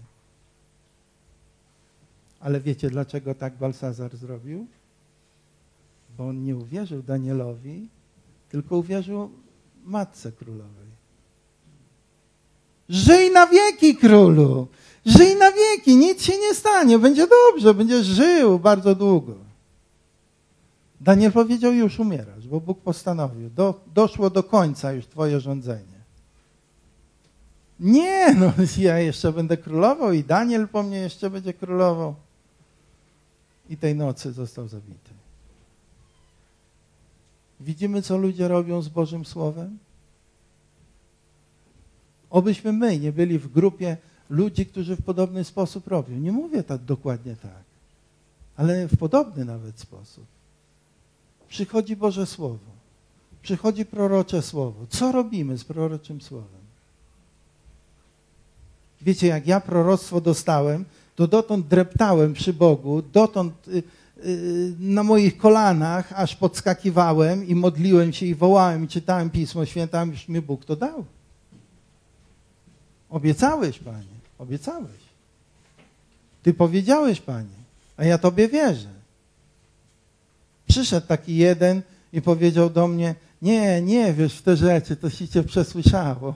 Ale wiecie, dlaczego tak Balsazar zrobił? Bo on nie uwierzył Danielowi, tylko uwierzył matce królowej. Żyj na wieki, królu! Żyj na wieki, nic się nie stanie, będzie dobrze, będziesz żył bardzo długo. Daniel powiedział, już umierasz, bo Bóg postanowił. Doszło do końca już twoje rządzenie. Nie, no ja jeszcze będę królował i Daniel po mnie jeszcze będzie królował. I tej nocy został zabity. Widzimy, co ludzie robią z Bożym Słowem? Obyśmy my nie byli w grupie ludzi, którzy w podobny sposób robią. Nie mówię tak dokładnie tak, ale w podobny nawet sposób. Przychodzi Boże Słowo, przychodzi prorocze Słowo. Co robimy z proroczym Słowem? Wiecie, jak ja proroctwo dostałem, to dotąd dreptałem przy Bogu, dotąd na moich kolanach aż podskakiwałem i modliłem się i wołałem i czytałem Pismo Święte, a już mi Bóg to dał. Obiecałeś, Panie, obiecałeś. Ty powiedziałeś, Panie, a ja Tobie wierzę. Przyszedł taki jeden i powiedział do mnie, nie wiesz w te rzeczy, to ci cię przesłyszało.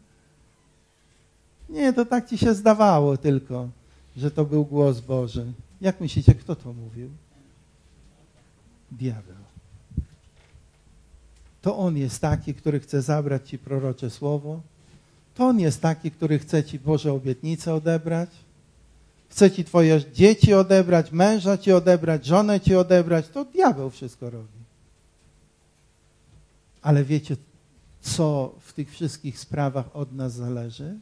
Nie, to tak ci się zdawało tylko, że to był głos Boży. Jak myślicie, kto to mówił? Diabeł. To on jest taki, który chce zabrać ci prorocze słowo. To on jest taki, który chce ci Boże obietnice odebrać. Chce ci twoje dzieci odebrać, męża ci odebrać, żonę ci odebrać. To diabeł wszystko robi. Ale wiecie, co w tych wszystkich sprawach od nas zależy?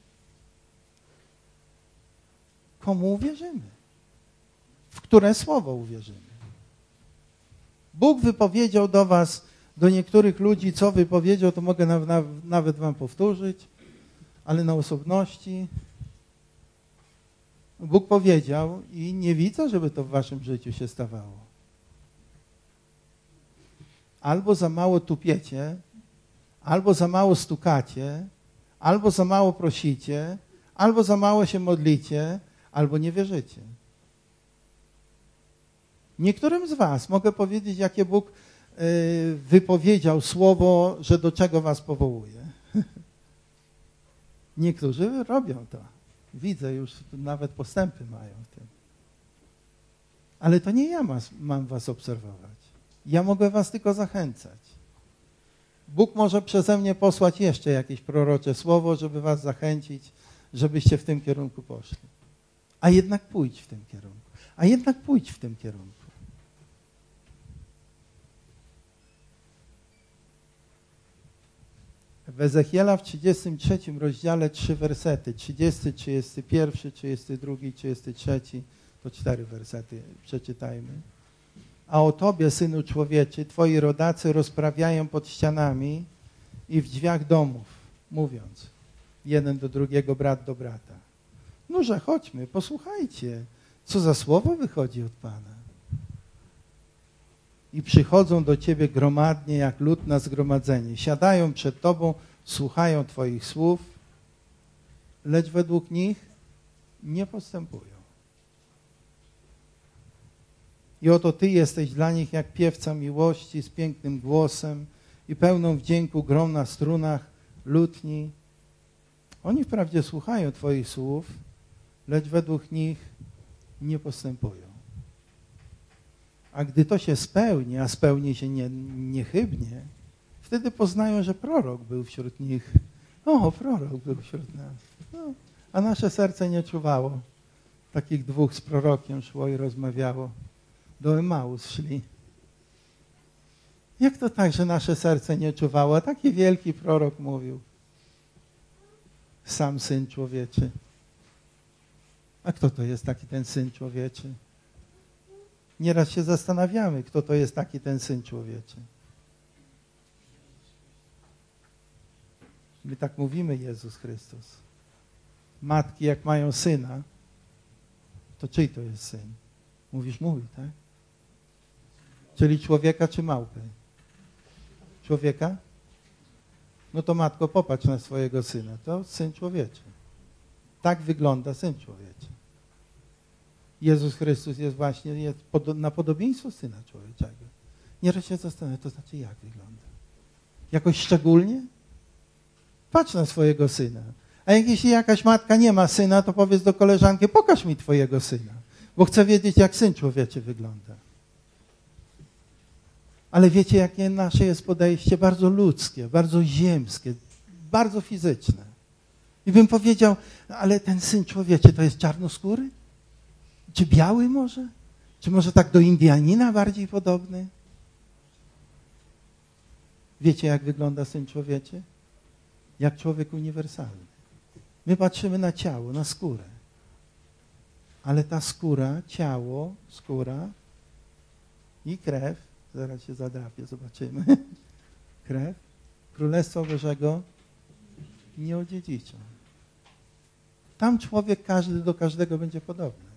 Komu uwierzymy? W które słowo uwierzymy? Bóg wypowiedział do was, do niektórych ludzi, co wypowiedział, to mogę nawet wam powtórzyć, ale na osobności. Bóg powiedział i nie widzę, żeby to w waszym życiu się stawało. Albo za mało tupiecie, albo za mało stukacie, albo za mało prosicie, albo za mało się modlicie, albo nie wierzycie. Niektórym z was mogę powiedzieć, jakie Bóg wypowiedział słowo, że do czego was powołuje. Niektórzy robią to. Widzę, już nawet postępy mają w tym. Ale to nie ja mam was obserwować. Ja mogę was tylko zachęcać. Bóg może przeze mnie posłać jeszcze jakieś prorocze słowo, żeby was zachęcić, żebyście w tym kierunku poszli. A jednak pójdź w tym kierunku. A jednak pójdź w tym kierunku. W Ezechiela w 33 rozdziale 3 wersety, 30, 31, 32, 33, to 4 wersety przeczytajmy. A o tobie, synu człowieczy, twoi rodacy rozprawiają pod ścianami i w drzwiach domów, mówiąc jeden do drugiego, brat do brata. Noże, chodźmy, posłuchajcie, co za słowo wychodzi od Pana. I przychodzą do ciebie gromadnie, jak lud na zgromadzenie. Siadają przed tobą, słuchają twoich słów, lecz według nich nie postępują. I oto ty jesteś dla nich jak piewca miłości z pięknym głosem i pełną wdzięku grą na strunach lutni. Oni wprawdzie słuchają twoich słów, lecz według nich nie postępują. A gdy to się spełni, a spełni się niechybnie, wtedy poznają, że prorok był wśród nich. O, prorok był wśród nas. No, a nasze serce nie czuwało. Takich dwóch z prorokiem szło i rozmawiało. Do Emaus szli. Jak to tak, że nasze serce nie czuwało? A taki wielki prorok mówił. Sam Syn Człowieczy. A kto to jest taki ten Syn Człowieczy? Nieraz się zastanawiamy, kto to jest taki ten Syn Człowieczy. My tak mówimy Jezus Chrystus. Matki jak mają syna, to czyj to jest syn? Mówisz mój, tak? Czyli człowieka czy małpy? Człowieka? No to matko, popatrz na swojego syna. To syn człowieczy. Tak wygląda syn człowieczy. Jezus Chrystus jest właśnie na podobieństwo syna człowieczego. Nieraz się zastanawiam, to znaczy jak wygląda? Jakoś szczególnie? Patrz na swojego syna. A jak jeśli jakaś matka nie ma syna, to powiedz do koleżanki, pokaż mi twojego syna, bo chcę wiedzieć, jak syn człowieczy wygląda. Ale wiecie, jakie nasze jest podejście? Bardzo ludzkie, bardzo ziemskie, bardzo fizyczne. I bym powiedział, ale ten syn człowieczy to jest czarnoskóry? Czy biały może? Czy może tak do Indianina bardziej podobny? Wiecie, jak wygląda syn człowieczy? Jak człowiek uniwersalny. My patrzymy na ciało, na skórę. Ale ta skóra, ciało, skóra i krew, zaraz się zadrapię, zobaczymy. Krew, Królestwo Bożego nie odziedziczą. Tam człowiek każdy do każdego będzie podobny.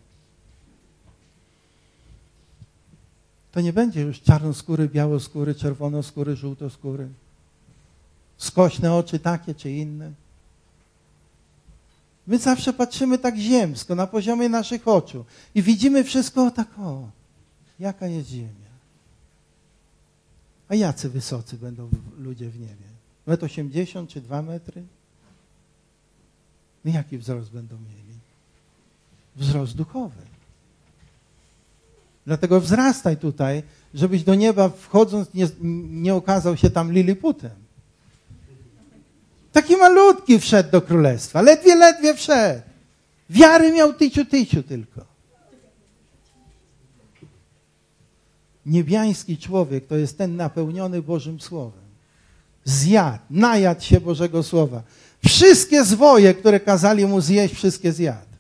To nie będzie już czarnoskóry, białoskóry, czerwonoskóry, żółtoskóry. Skośne oczy takie czy inne. My zawsze patrzymy tak ziemsko, na poziomie naszych oczu i widzimy wszystko tak, jaka jest ziemia. A jacy wysocy będą ludzie w niebie? 1,80 m czy 2 metry? No jaki wzrost będą mieli? Wzrost duchowy. Dlatego wzrastaj tutaj, żebyś do nieba wchodząc nie okazał się tam liliputem. Taki malutki wszedł do królestwa. Ledwie wszedł. Wiary miał tyciu tylko. Niebiański człowiek to jest ten napełniony Bożym Słowem. Najadł się Bożego Słowa. Wszystkie zwoje, które kazali mu zjeść, wszystkie zjadł.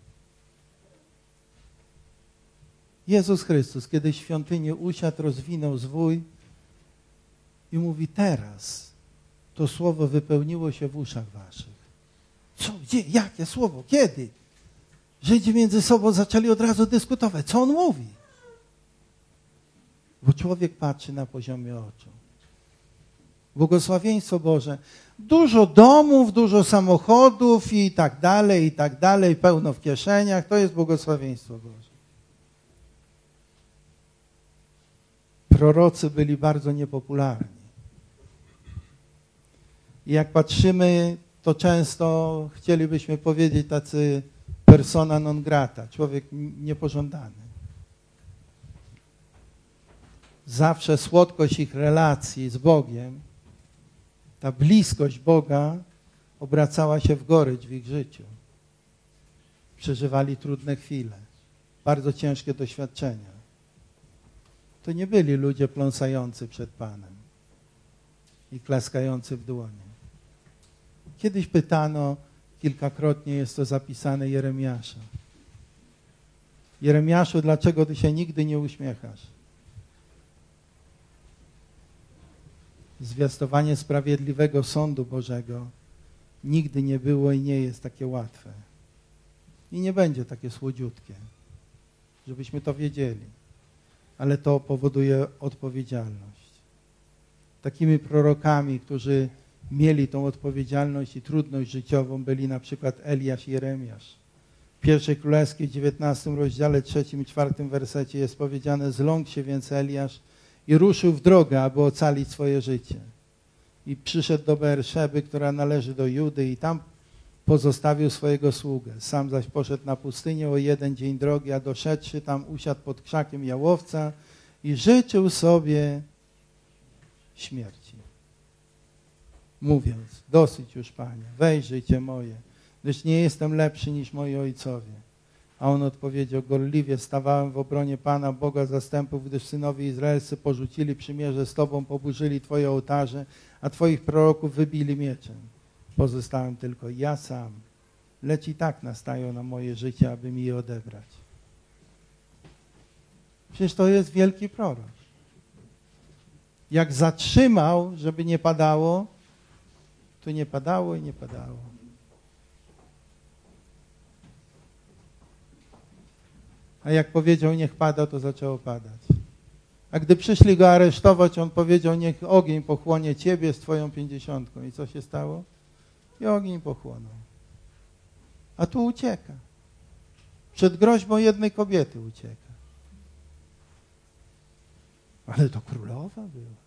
Jezus Chrystus kiedyś w świątyni usiadł, rozwinął zwój i mówi, teraz to słowo wypełniło się w uszach waszych. Co? Gdzie? Jakie słowo? Kiedy? Żydzi między sobą zaczęli od razu dyskutować. Co on mówi? Bo człowiek patrzy na poziomie oczu. Błogosławieństwo Boże. Dużo domów, dużo samochodów i tak dalej, pełno w kieszeniach. To jest błogosławieństwo Boże. Prorocy byli bardzo niepopularni. I jak patrzymy, to często chcielibyśmy powiedzieć tacy persona non grata, człowiek niepożądany. Zawsze słodkość ich relacji z Bogiem, ta bliskość Boga obracała się w gorycz w ich życiu. Przeżywali trudne chwile, bardzo ciężkie doświadczenia. To nie byli ludzie pląsający przed Panem i klaskający w dłonie. Kiedyś pytano, kilkakrotnie jest to zapisane, Jeremiasza. Jeremiaszu, dlaczego ty się nigdy nie uśmiechasz? Zwiastowanie sprawiedliwego sądu Bożego nigdy nie było i nie jest takie łatwe. I nie będzie takie słodziutkie, żebyśmy to wiedzieli. Ale to powoduje odpowiedzialność. Takimi prorokami, którzy mieli tą odpowiedzialność i trudność życiową, byli na przykład Eliasz i Jeremiasz. W pierwszej Królewskiej, 19 rozdziale, 3 i 4 wersecie jest powiedziane: zląkł się więc Eliasz i ruszył w drogę, aby ocalić swoje życie. I przyszedł do Beerszeby, która należy do Judy, i tam pozostawił swojego sługę. Sam zaś poszedł na pustynię o 1 dzień drogi, a doszedłszy tam usiadł pod krzakiem jałowca i życzył sobie śmierci. Mówiąc: dosyć już, Panie, weź życie moje, gdyż nie jestem lepszy niż moi ojcowie. A on odpowiedział: gorliwie stawałem w obronie Pana, Boga zastępów, gdyż synowie izraelscy porzucili przymierze z Tobą, poburzyli Twoje ołtarze, a Twoich proroków wybili mieczem. Pozostałem tylko ja sam, lecz i tak nastają na moje życie, aby mi je odebrać. Przecież to jest wielki prorok. Jak zatrzymał, żeby nie padało, Tu nie padało i nie padało. A jak powiedział, niech pada, to zaczęło padać. A gdy przyszli go aresztować, on powiedział, niech ogień pochłonie ciebie z twoją 50. I co się stało? I ogień pochłonął. A tu ucieka. Przed groźbą jednej kobiety ucieka. Ale to królowa była.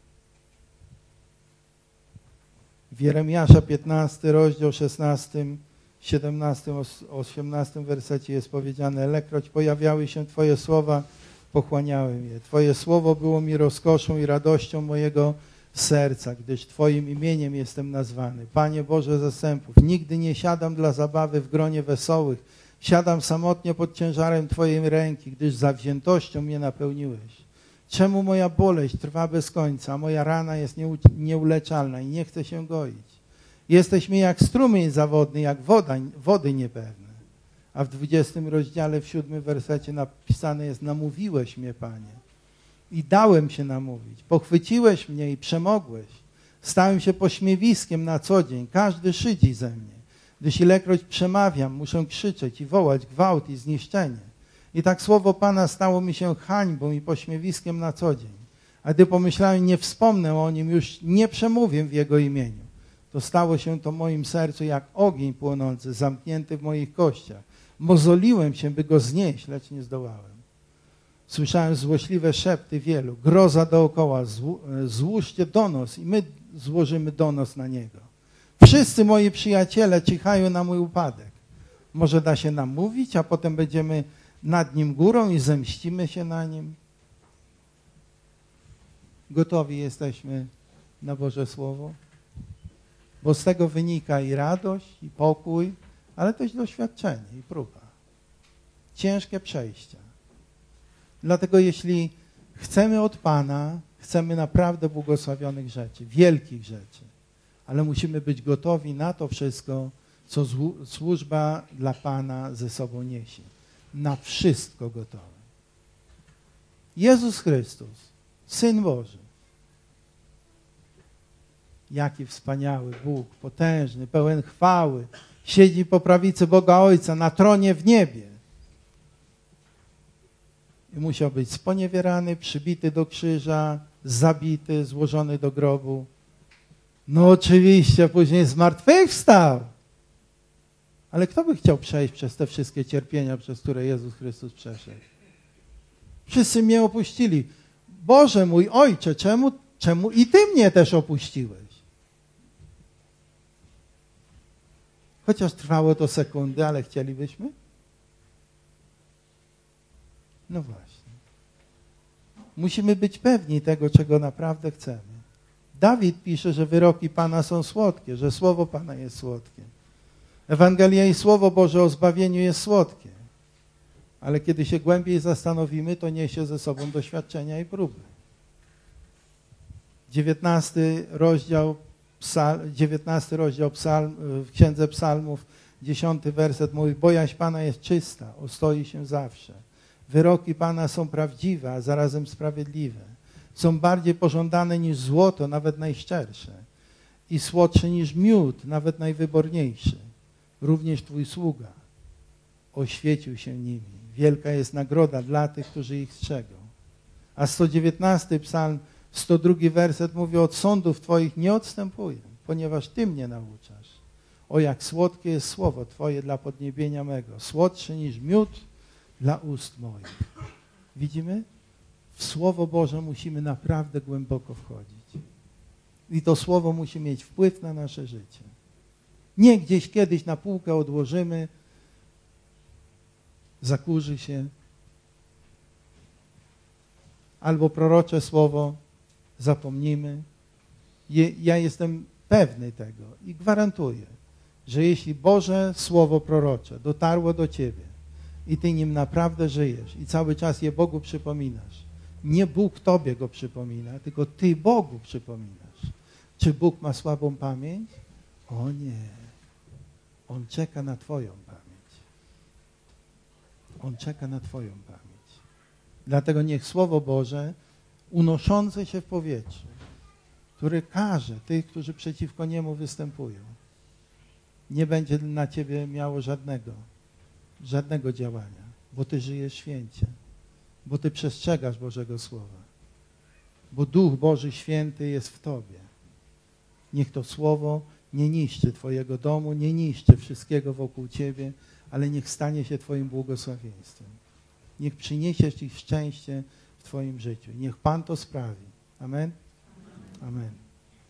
W Jeremiasza 15, rozdział 16, 17, 18 wersecie jest powiedziane: Elekroć pojawiały się Twoje słowa, pochłaniałem je. Twoje słowo było mi rozkoszą i radością mojego serca, gdyż Twoim imieniem jestem nazwany. Panie Boże zastępów, nigdy nie siadam dla zabawy w gronie wesołych. Siadam samotnie pod ciężarem Twojej ręki, gdyż zawziętością mnie napełniłeś. Czemu moja boleść trwa bez końca, a moja rana jest nieuleczalna i nie chce się goić? Jesteś mi jak strumień zawodny, jak wody niepewne. A w 20 rozdziale, w 7 wersecie napisane jest: namówiłeś mnie, Panie, i dałem się namówić. Pochwyciłeś mnie i przemogłeś. Stałem się pośmiewiskiem na co dzień. Każdy szydzi ze mnie. Gdyż ilekroć przemawiam, muszę krzyczeć i wołać gwałt i zniszczenie. I tak słowo Pana stało mi się hańbą i pośmiewiskiem na co dzień. A gdy pomyślałem, nie wspomnę o Nim, już nie przemówię w Jego imieniu, to stało się to w moim sercu jak ogień płonący, zamknięty w moich kościach. Mozoliłem się, by Go znieść, lecz nie zdołałem. Słyszałem złośliwe szepty wielu, groza dookoła, złóżcie donos i my złożymy donos na Niego. Wszyscy moi przyjaciele cichają na mój upadek. Może da się nam mówić, a potem będziemy nad Nim górą i zemścimy się na Nim. Gotowi jesteśmy na Boże Słowo? Bo z tego wynika i radość, i pokój, ale też doświadczenie i próba. Ciężkie przejścia. Dlatego jeśli chcemy od Pana, chcemy naprawdę błogosławionych rzeczy, wielkich rzeczy, ale musimy być gotowi na to wszystko, co służba dla Pana ze sobą niesie. Na wszystko gotowy. Jezus Chrystus, Syn Boży. Jaki wspaniały Bóg, potężny, pełen chwały. Siedzi po prawicy Boga Ojca na tronie w niebie. I musiał być sponiewierany, przybity do krzyża, zabity, złożony do grobu. No oczywiście, później zmartwychwstał. Ale kto by chciał przejść przez te wszystkie cierpienia, przez które Jezus Chrystus przeszedł? Wszyscy mnie opuścili. Boże mój Ojcze, czemu i Ty mnie też opuściłeś? Chociaż trwało to sekundy, ale chcielibyśmy? No właśnie. Musimy być pewni tego, czego naprawdę chcemy. Dawid pisze, że wyroki Pana są słodkie, że Słowo Pana jest słodkie. Ewangelia i Słowo Boże o zbawieniu jest słodkie. Ale kiedy się głębiej zastanowimy, to niesie ze sobą doświadczenia i próby. 19 rozdział w Księdze Psalmów, 10 werset mówi: bojaźń Pana jest czysta, ostoi się zawsze. Wyroki Pana są prawdziwe, a zarazem sprawiedliwe. Są bardziej pożądane niż złoto, nawet najszczersze. I słodsze niż miód, nawet najwyborniejszy. Również Twój sługa oświecił się nimi. Wielka jest nagroda dla tych, którzy ich strzegą. A 119 psalm, 102 werset mówi: od sądów Twoich nie odstępuję, ponieważ Ty mnie nauczasz. O, jak słodkie jest słowo Twoje dla podniebienia mego, słodsze niż miód dla ust moich. Widzimy? W Słowo Boże musimy naprawdę głęboko wchodzić. I to Słowo musi mieć wpływ na nasze życie. Nie gdzieś kiedyś na półkę odłożymy, zakurzy się, albo prorocze słowo zapomnimy. Ja jestem pewny tego i gwarantuję, że jeśli Boże Słowo prorocze dotarło do Ciebie i Ty nim naprawdę żyjesz i cały czas je Bogu przypominasz, nie Bóg Tobie go przypomina, tylko Ty Bogu przypominasz. Czy Bóg ma słabą pamięć? O nie. On czeka na Twoją pamięć. On czeka na Twoją pamięć. Dlatego niech Słowo Boże, unoszące się w powietrzu, który karze tych, którzy przeciwko niemu występują. Nie będzie na ciebie miało żadnego działania, bo ty żyjesz święcie, bo ty przestrzegasz Bożego Słowa, bo Duch Boży Święty jest w tobie. Niech to Słowo nie niszczy twojego domu, nie niszczy wszystkiego wokół ciebie, ale niech stanie się twoim błogosławieństwem. Niech przyniesie ci szczęście w twoim życiu. Niech Pan to sprawi. Amen? Amen.